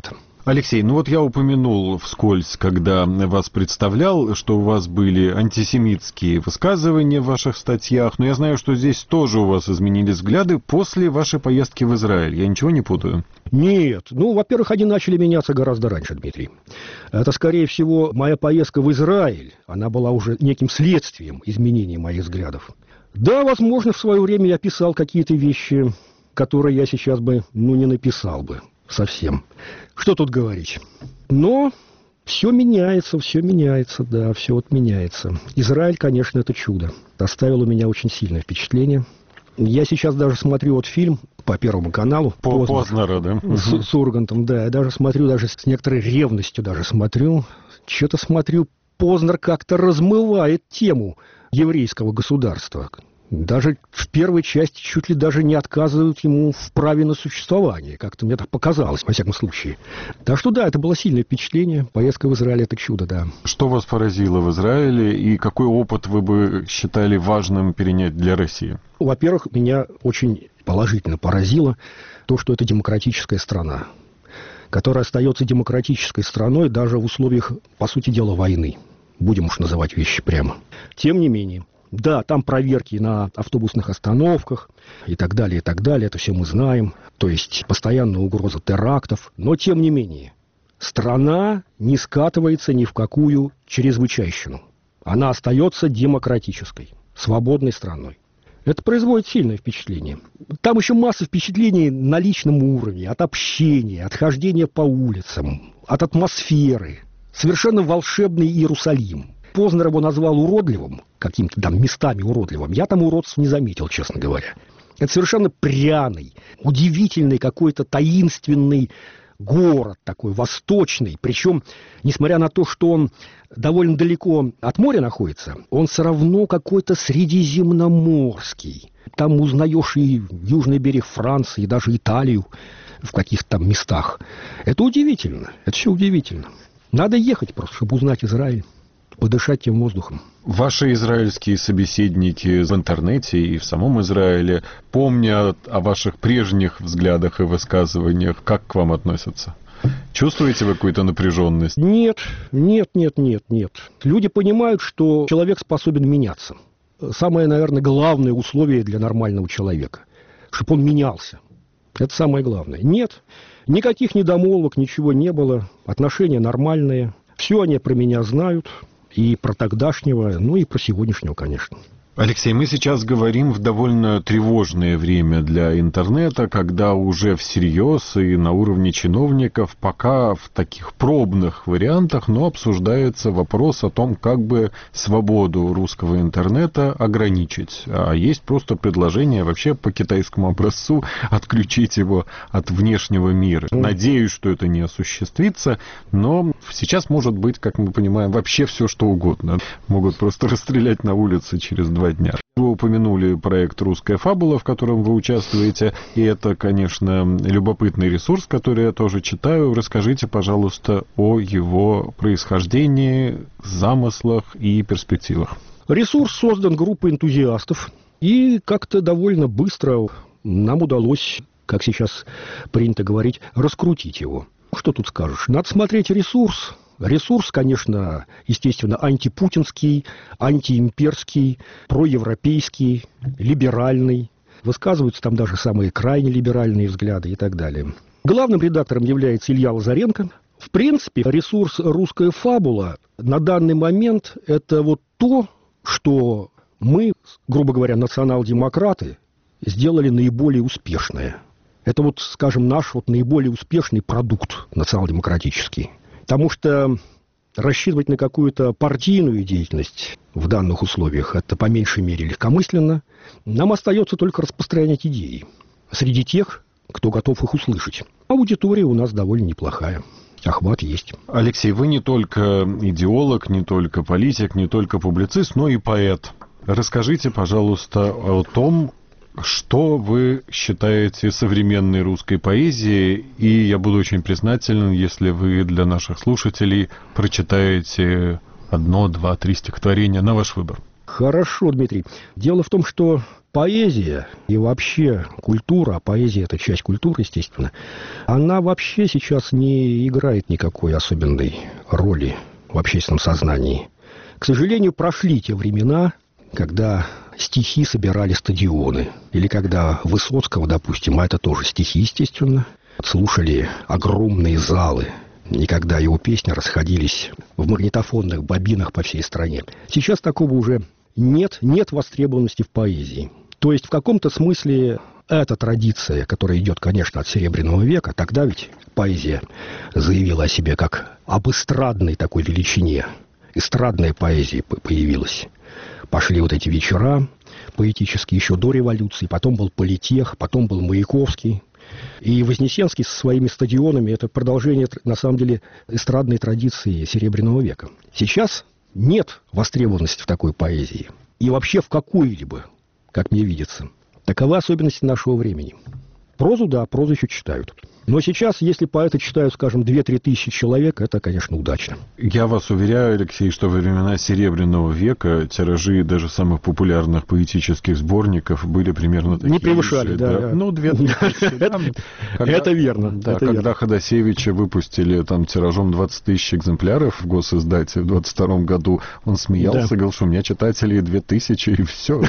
Алексей, ну вот я упомянул вскользь, когда вас представлял, что у вас были антисемитские высказывания в ваших статьях, но я знаю, что здесь тоже у вас изменились взгляды после вашей поездки в Израиль. Я ничего не путаю? Нет. Ну, во-первых, они начали меняться гораздо раньше, Дмитрий. Это, скорее всего, моя поездка в Израиль. Она была уже неким следствием изменений моих взглядов. Да, возможно, в свое время я писал какие-то вещи, которые я сейчас бы, ну, не написал бы совсем. Что тут говорить? Но все меняется, все меняется, да, все вот меняется. Израиль, конечно, это чудо. Оставил у меня очень сильное впечатление. Я сейчас даже смотрю вот фильм по Первому каналу. По Познера, да? С, с Ургантом, да. Я даже смотрю, даже с некоторой ревностью даже смотрю. Что-то смотрю, Познер как-то размывает тему еврейского государства. Даже в первой части чуть ли даже не отказывают ему в праве на существование. Как-то мне так показалось, во всяком случае. Так что да, это было сильное впечатление. Поездка в Израиль — это чудо, да. Что вас поразило в Израиле и какой опыт вы бы считали важным перенять для России? Во-первых, меня очень положительно поразило то, что это демократическая страна, которая остается демократической страной даже в условиях, по сути дела, войны. Будем уж называть вещи прямо. Тем не менее, да, там проверки на автобусных остановках и так далее, и так далее. Это все мы знаем. То есть постоянная угроза терактов. Но, тем не менее, страна не скатывается ни в какую чрезвычайщину. Она остается демократической, свободной страной. Это производит сильное впечатление. Там еще масса впечатлений на личном уровне, от общения, от хождения по улицам, от атмосферы. Совершенно волшебный Иерусалим. Познер его назвал уродливым, какими-то там местами уродливым. Я там уродств не заметил, честно говоря. Это совершенно пряный, удивительный какой-то таинственный город такой, восточный. Причем, несмотря на то, что он довольно далеко от моря находится, он все равно какой-то средиземноморский. Там узнаешь и южный берег Франции, и даже Италию в каких-то там местах. Это удивительно, это все удивительно. Надо ехать просто, чтобы узнать Израиль. Подышать тем воздухом. Ваши израильские собеседники в интернете и в самом Израиле, помня о ваших прежних взглядах и высказываниях, как к вам относятся? Чувствуете вы какую-то напряженность? Нет, нет, нет, нет, нет. Люди понимают, что человек способен меняться. Самое, наверное, главное условие для нормального человека, чтобы он менялся. Это самое главное. Нет, никаких недомолвок, ничего не было. Отношения нормальные. Все они про меня знают. И про тогдашнего, ну и про сегодняшнего, конечно. Алексей, мы сейчас говорим в довольно тревожное время для интернета, когда уже всерьез и на уровне чиновников пока в таких пробных вариантах, но обсуждается вопрос о том, как бы свободу русского интернета ограничить. А есть просто предложение вообще по китайскому образцу отключить его от внешнего мира. Надеюсь, что это не осуществится, но сейчас может быть, как мы понимаем, вообще все что угодно. Могут просто расстрелять на улице через два дня. Вы упомянули проект «Русская фабула», в котором вы участвуете, и это, конечно, любопытный ресурс, который я тоже читаю. Расскажите, пожалуйста, о его происхождении, замыслах и перспективах. Ресурс создан группой энтузиастов, и как-то довольно быстро нам удалось, как сейчас принято говорить, раскрутить его. Что тут скажешь? Надо смотреть ресурс. Ресурс, конечно, естественно, антипутинский, антиимперский, проевропейский, либеральный. Высказываются там даже самые крайне либеральные взгляды и так далее. Главным редактором является Илья Лазаренко. В принципе, ресурс «Русская фабула» на данный момент – это вот то, что мы, грубо говоря, национал-демократы, сделали наиболее успешное. Это вот, скажем, наш вот наиболее успешный продукт национал-демократический. Потому что рассчитывать на какую-то партийную деятельность в данных условиях это по меньшей мере легкомысленно. Нам остается только распространять идеи среди тех, кто готов их услышать. Аудитория у нас довольно неплохая. Охват есть. Алексей, вы не только идеолог, не только политик, не только публицист, но и поэт. Расскажите, пожалуйста, о том, что вы считаете современной русской поэзией, и я буду очень признателен, если вы для наших слушателей прочитаете одно, два, три стихотворения на ваш выбор. Хорошо, Дмитрий. Дело в том, что поэзия и вообще культура, а поэзия – это часть культуры, естественно, она вообще сейчас не играет никакой особенной роли в общественном сознании. К сожалению, прошли те времена, когда стихи собирали стадионы. Или когда Высоцкого, допустим, а это тоже стихи, естественно, слушали огромные залы. И когда его песни расходились в магнитофонных бобинах по всей стране. Сейчас такого уже нет, нет востребованности в поэзии. То есть в каком-то смысле эта традиция, которая идет, конечно, от Серебряного века, тогда ведь поэзия заявила о себе как об эстрадной такой величине. Эстрадная поэзия появилась. Пошли вот эти вечера поэтические еще до революции, потом был Политех, потом был Маяковский. И Вознесенский со своими стадионами – это продолжение, на самом деле, эстрадной традиции Серебряного века. Сейчас нет востребованности в такой поэзии. И вообще в какой-либо, как мне видится. Таковы особенности нашего времени. Прозу, да, прозу еще читают. Но сейчас, если поэты читают, скажем, две-три тысячи человек, это, конечно, удачно. Я вас уверяю, Алексей, что во времена Серебряного века тиражи даже самых популярных поэтических сборников были примерно такие. Не превышали, же, да. да. Ну, две тысячи. Это верно. Да, когда Ходосевича выпустили там тиражом двадцать тысяч экземпляров в госиздате в двадцать втором году, он смеялся, говорил, что у меня читателей две тысячи, и все.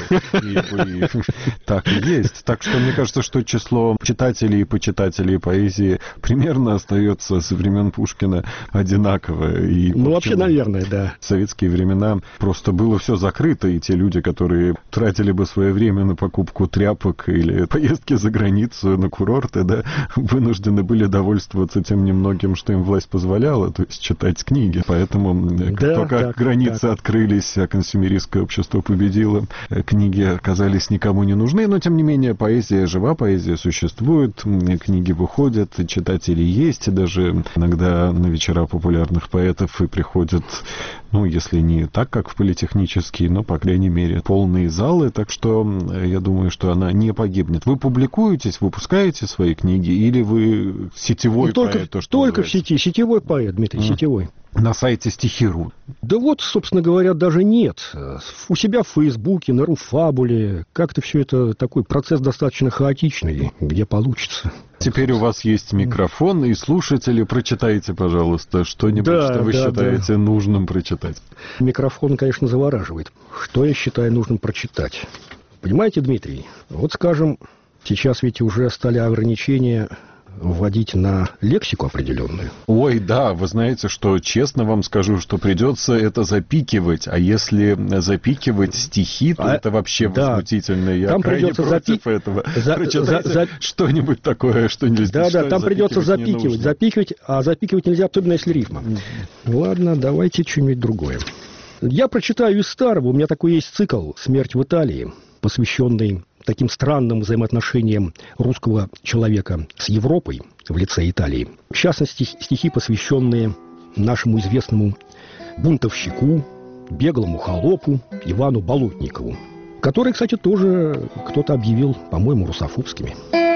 Так и есть. Так что мне кажется, что число читателей и почитателей поэзии примерно остается со времен Пушкина одинаковое. И, ну, вообще, наверное, да. В советские времена просто было все закрыто, и те люди, которые тратили бы свое время на покупку тряпок или поездки за границу, на курорты, да, вынуждены были довольствоваться тем немногим, что им власть позволяла, то есть читать книги. Поэтому, как да, только так, границы так. открылись, а консюмеристское общество победило, книги оказались никому не нужны, но, тем не менее, поэзия жива, поэзия существует, книги выходят, читатели есть, и даже иногда на вечера популярных поэтов и приходят, ну, если не так, как в политехнические, но, по крайней мере, полные залы, так что я думаю, что она не погибнет. Вы публикуетесь, выпускаете свои книги, или вы сетевой ну, только, поэт? То, что только называется? в сети, сетевой поэт, Дмитрий, mm. сетевой. На сайте Стихи.ру? Да вот, собственно говоря, даже нет. У себя в Фейсбуке, на Руфабуле. Как-то все это такой процесс достаточно хаотичный, где получится. Теперь у вас есть микрофон, и слушатели, прочитайте, пожалуйста, что-нибудь, да, что вы да, считаете да. нужным прочитать. Микрофон, конечно, завораживает. Что я считаю нужным прочитать? Понимаете, Дмитрий, вот, скажем, сейчас ведь уже стали ограничения вводить на лексику определенную. Ой, да, вы знаете, что честно вам скажу, что придется это запикивать, а если запикивать стихи, то а, это вообще да. возмутительно. Я там крайне против запи... этого. За, Прочитайте за, за... что-нибудь такое, что нельзя. Да, да, там придется запикивать, запикивать, а запикивать нельзя, особенно если рифма. Mm. Ладно, давайте что-нибудь другое. Я прочитаю из старого, у меня такой есть цикл «Смерть в Италии», посвященный таким странным взаимоотношениям русского человека с Европой в лице Италии. В частности, стихи, посвященные нашему известному бунтовщику, беглому холопу Ивану Болотникову, который, кстати, тоже кто-то объявил, по-моему, русофобскими.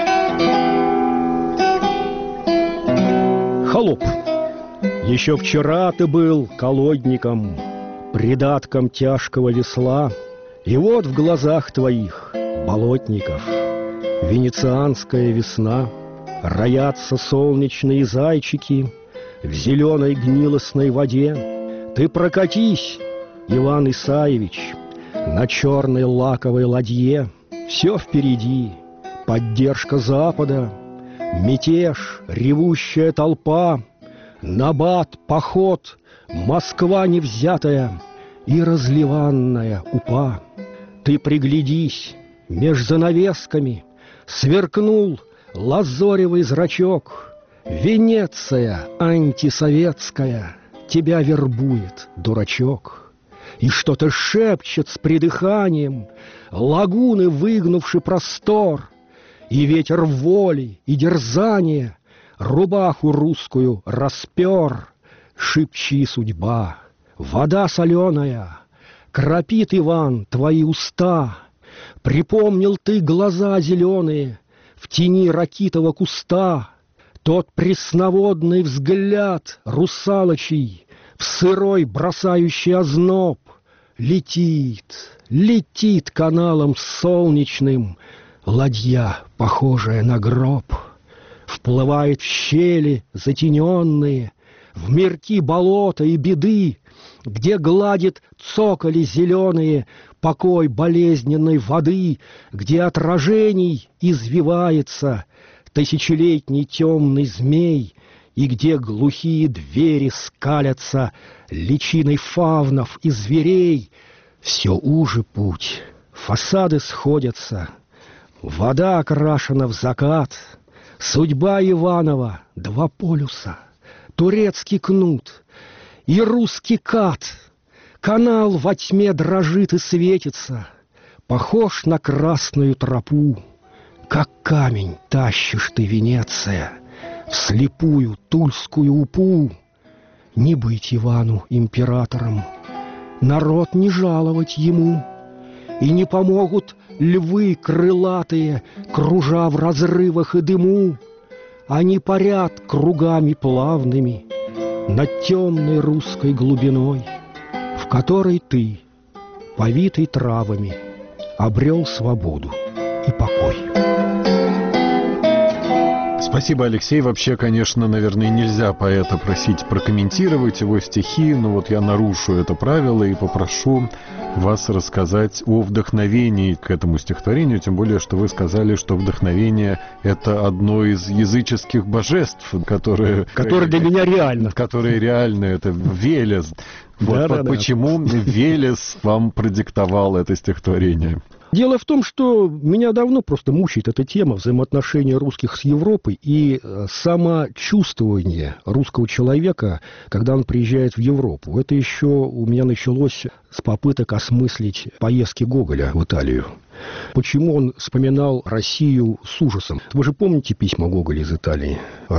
Холоп, еще вчера ты был колодником, придатком тяжкого весла, и вот в глазах твоих, болотников, венецианская весна, роятся солнечные зайчики в зеленой гнилостной воде. Ты прокатись, Иван Исаевич, на черной лаковой ладье. Все впереди, поддержка Запада, мятеж, ревущая толпа, набат, поход, Москва невзятая и разливанная упа. Ты приглядись, меж занавесками сверкнул лазоревый зрачок. Венеция антисоветская тебя вербует, дурачок. И что-то шепчет с придыханием лагуны, выгнувший простор. И ветер воли и дерзания рубаху русскую распер. Шепчи, судьба, вода соленая, кропит, Иван, твои уста. Припомнил ты глаза зеленые в тени ракитого куста, тот пресноводный взгляд русалочий в сырой бросающий озноб. Летит, летит каналом солнечным ладья, похожая на гроб. Вплывает в щели затененные, в мирки болота и беды, где гладит цоколи зеленые покой болезненной воды, где отражений извивается тысячелетний темный змей, и где глухие двери скалятся личиной фавнов и зверей. Все уже путь, фасады сходятся, вода окрашена в закат, судьба Иванова — два полюса, турецкий кнут и русский кат. Канал во тьме дрожит и светится, похож на красную тропу. Как камень тащишь ты, Венеция, в слепую тульскую упу. Не быть Ивану императором, народ не жаловать ему, и не помогут львы крылатые, кружа в разрывах и дыму. Они парят кругами плавными над темной русской глубиной, в которой ты, повитый травами, обрел свободу и покой. Спасибо, Алексей. Вообще, конечно, наверное, нельзя поэта просить прокомментировать его стихи, но вот я нарушу это правило и попрошу вас рассказать о вдохновении к этому стихотворению, тем более, что вы сказали, что вдохновение — это одно из языческих божеств, которое... Которое для меня реально. Которое реально, это Велес. Вот да, по- да, почему да. Велес вам продиктовал это стихотворение? Дело в том, что меня давно просто мучает эта тема взаимоотношения русских с Европой и самочувствование русского человека, когда он приезжает в Европу. Это еще у меня началось с попыток осмыслить поездки Гоголя в Италию. Почему он вспоминал Россию с ужасом? Вы же помните письма Гоголя из Италии?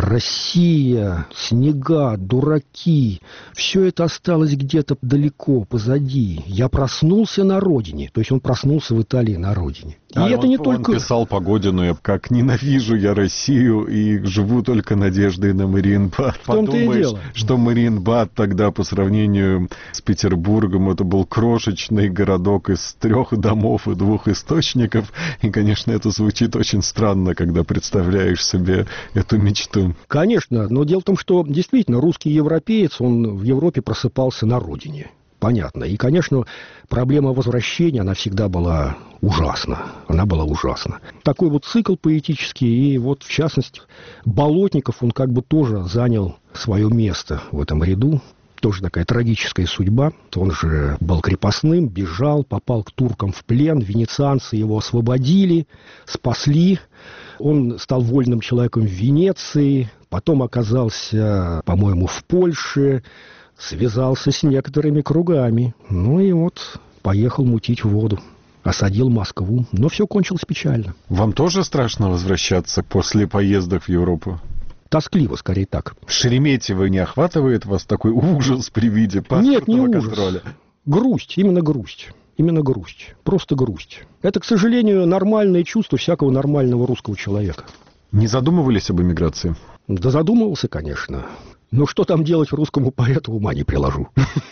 Россия, снега, дураки, все это осталось где-то далеко, позади. Я проснулся на родине. То есть он проснулся в Италии на родине. И А это он, не он только... писал Погодину, как ненавижу я Россию и живу только надеждой на Мариенбад. В том-то и дело. Что Мариенбад тогда по сравнению с Петербургом это был крошечный городок из трех домов и двух источников. И, конечно, это звучит очень странно, когда представляешь себе эту мечту. Конечно, но дело в том, что действительно русский европеец, он в Европе просыпался на родине. Понятно. И, конечно, проблема возвращения, она всегда была ужасна. Она была ужасна. Такой вот цикл поэтический, и вот, в частности, Болотников, он как бы тоже занял свое место в этом ряду. Тоже такая трагическая судьба. Он же был крепостным, бежал, попал к туркам в плен. Венецианцы его освободили, спасли. Он стал вольным человеком в Венеции. Потом оказался, по-моему, в Польше. Связался с некоторыми кругами. Ну и вот поехал мутить воду. Осадил Москву. Но все кончилось печально. Вам тоже страшно возвращаться после поездок в Европу? Тоскливо, скорее так. Шереметьево не охватывает вас такой ужас при виде паспортного Нет, не ужас. контроля? Грусть, именно грусть. Именно грусть. Просто грусть. Это, к сожалению, нормальное чувство всякого нормального русского человека. Не задумывались об эмиграции? Да задумывался, конечно. Но что там делать русскому поэту, ума не приложу.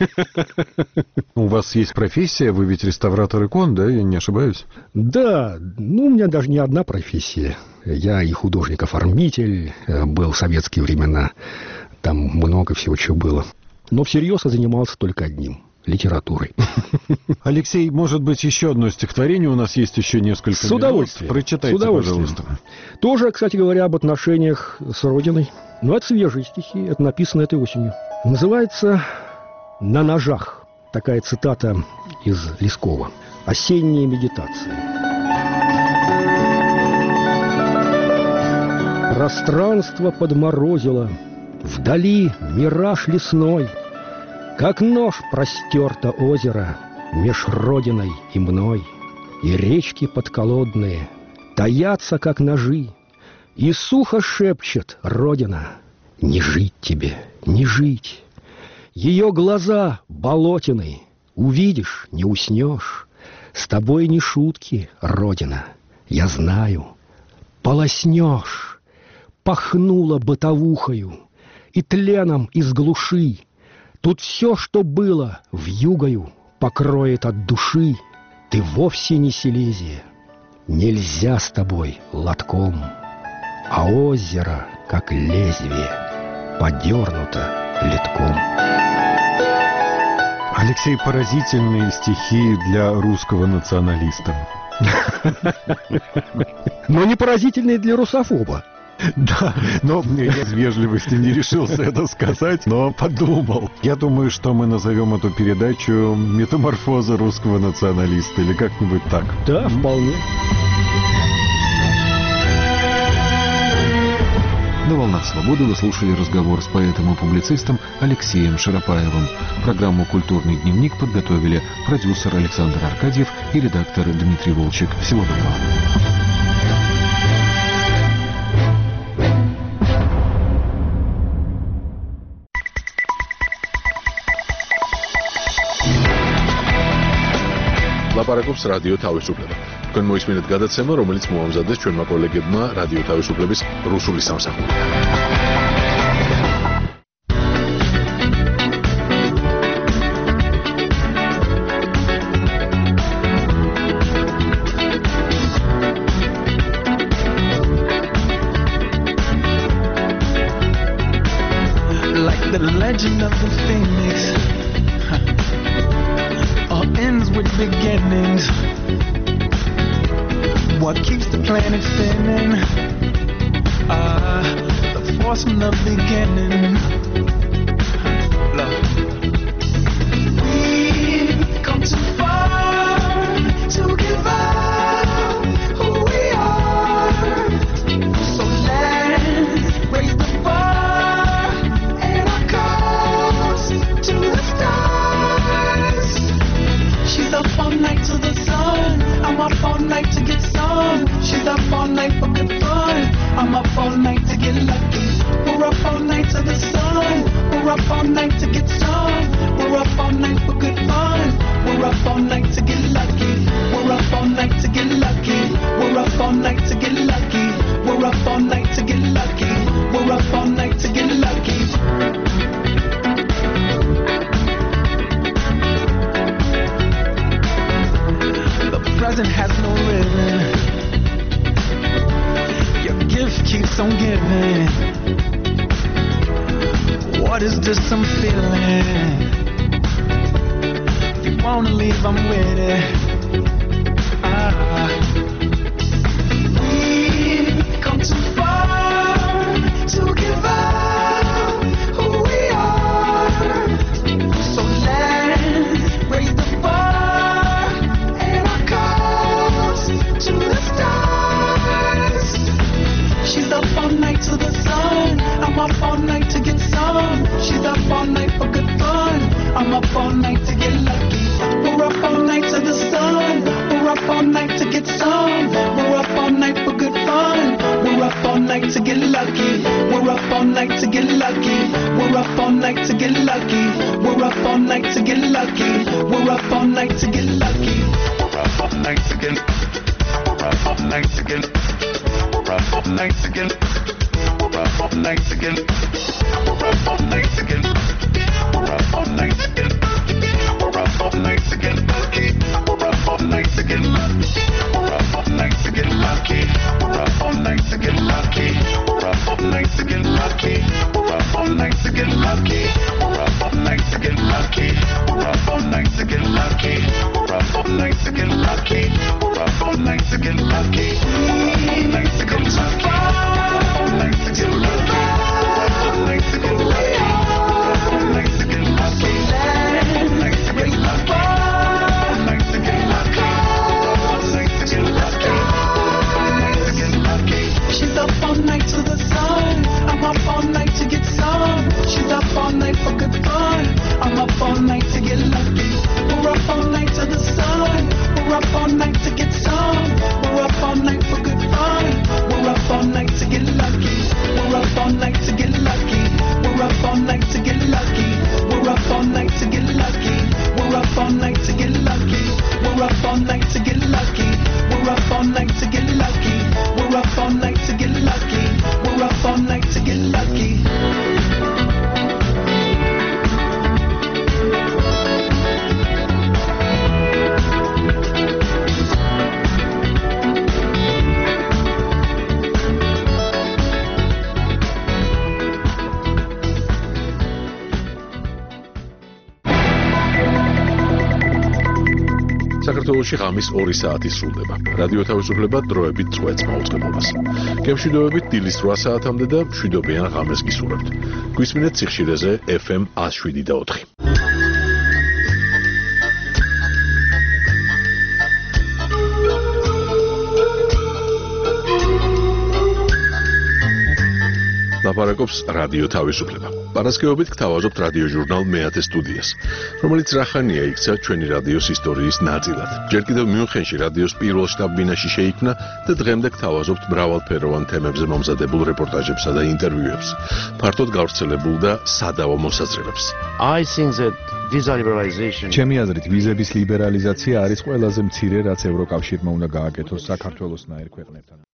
У вас есть профессия, вы ведь реставратор икон, да, я не ошибаюсь? Да, ну у меня даже не одна профессия. Я и художник-оформитель, был в советские времена. Там много всего чего было. Но всерьез я занимался только одним – литературой. Алексей, может быть, еще одно стихотворение? У нас есть еще несколько С минут. удовольствием. Прочитайте, С удовольствием. пожалуйста. Тоже, кстати говоря, об отношениях с Родиной. Но это свежие стихи, это написано этой осенью. Называется «На ножах». Такая цитата из Лескова. «Осенние медитации». Пространство подморозило, вдали мираж лесной, как нож простерто озеро меж Родиной и мной, и речки подколодные таятся, как ножи, и сухо шепчет Родина: «Не жить тебе, не жить». Ее глаза болотины, увидишь, не уснешь. С тобой не шутки, Родина, я знаю. Полоснешь. Пахнуло бытовухою и тленом из глуши. Тут все, что было, вьюгою покроет от души, ты вовсе не Силезия. Нельзя с тобой лотком, а озеро, как лезвие, подернуто литком. Алексей, поразительные стихи для русского националиста. Но не поразительные для русофоба. Да, но я из вежливости не решился это сказать, но подумал. Я думаю, что мы назовем эту передачу «Метаморфоза русского националиста» или как-нибудь так. Да, вполне. На «Волнах свободы» вы слушали разговор с поэтом и публицистом Алексеем Широпаевым. Программу «Культурный дневник» подготовили продюсер Александр Аркадьев и редактор Дмитрий Волчек. Всего доброго. ლაპარაკობს რადიო თავისუფლება. თქვენ მოისმინეთ გადაცემა, რომელიც მოამზადეს ჩვენმა კოლეგებმა რადიო თავისუფლების რუსული სამსახურიდან. Like the legend of the phoenix, all ends with beginnings. What keeps the planet spinning? Ah, the force from the beginning. Love. We've come too far to give up who we are. So let's raise the bar and our cause to the stars. She's up all night to the sun. I'm up all night to get some. She's up all night for good fun. I'm up all night to get lucky. We're up all night to the sun. We're up all night to get some. We're up all night for good fun. We're up all night to get lucky. We're up all night to get lucky. We're up all night to get lucky. We're up all night to get lucky. We're up all night to get lucky. The present has no ribbon. Your gift keeps on giving. What is this I'm feeling? If you wanna leave, I'm with it. Ah. We've come too far to give up who we are. So let's raise the bar and our cause to the stars. She's up all night to the sun. I'm up all night to get some. She's up all night for good fun. I'm up all night to get lucky. We're up all night to the sun. We're up all night to get some. We're up all night for good fun. We're up all night to get lucky. We're up all night to get lucky. We're up all night to get lucky. We're up all night to get lucky. We're up all night to get lucky. We're up all night to get. We're up all night to get. We're up all night to get. We're up all night to get. We're up all night to get. We're up all night to get. We're up all night to get lucky. We're up all night to get lucky. We're up all night to get lucky. We're up all night to get lucky. We're up all night to get lucky. We're up all night to get lucky. We're up all night to get lucky. We're up all night to get lucky. We're up all night to get lucky. We're up all night to get lucky. We're up all night to get lucky. All night to get lucky. All night to get lucky. All night to get lucky. All night to get lucky. All night to get lucky. All night to get lucky. საქართველოში ღამის ორი საათი სრულდება. რადიო თავისუფლება დროებით წვეთს მაუწყებლობას. გემშვიდობებით დილის რვა საათამდე და მშვიდობიან ღამეს გისურვებთ. გვისმინეთ სიხშირეზე ეფ ემ one oh seven და four. ლაპარაკობს რადიო თავისუფლება. პარასკევობით გთავაზობთ რადიო ჟურნალ მეათე სტუდიას, რომელიც რახანია იქცა ჩვენი რადიოს ისტორიის ნაწილად. ჯერ კიდევ მიუნხენში რადიოს პირველ შტაბ-ბინაში შეიქმნა და დღემდე გთავაზობთ მრავალფეროვან თემებზე მომზადებულ რეპორტაჟებსა და ინტერვიუებს, ფართოდ გავრცელებულ და სადავო მოსაზრებებს. I think that visa liberalization ჩემი აზრით ვიზების ლიბერალიზაცია არის ყველაზე მცირე, რაც ევროკავშირმა უნდა გააკეთოს საქართველოსნაირ ქვეყნებთან.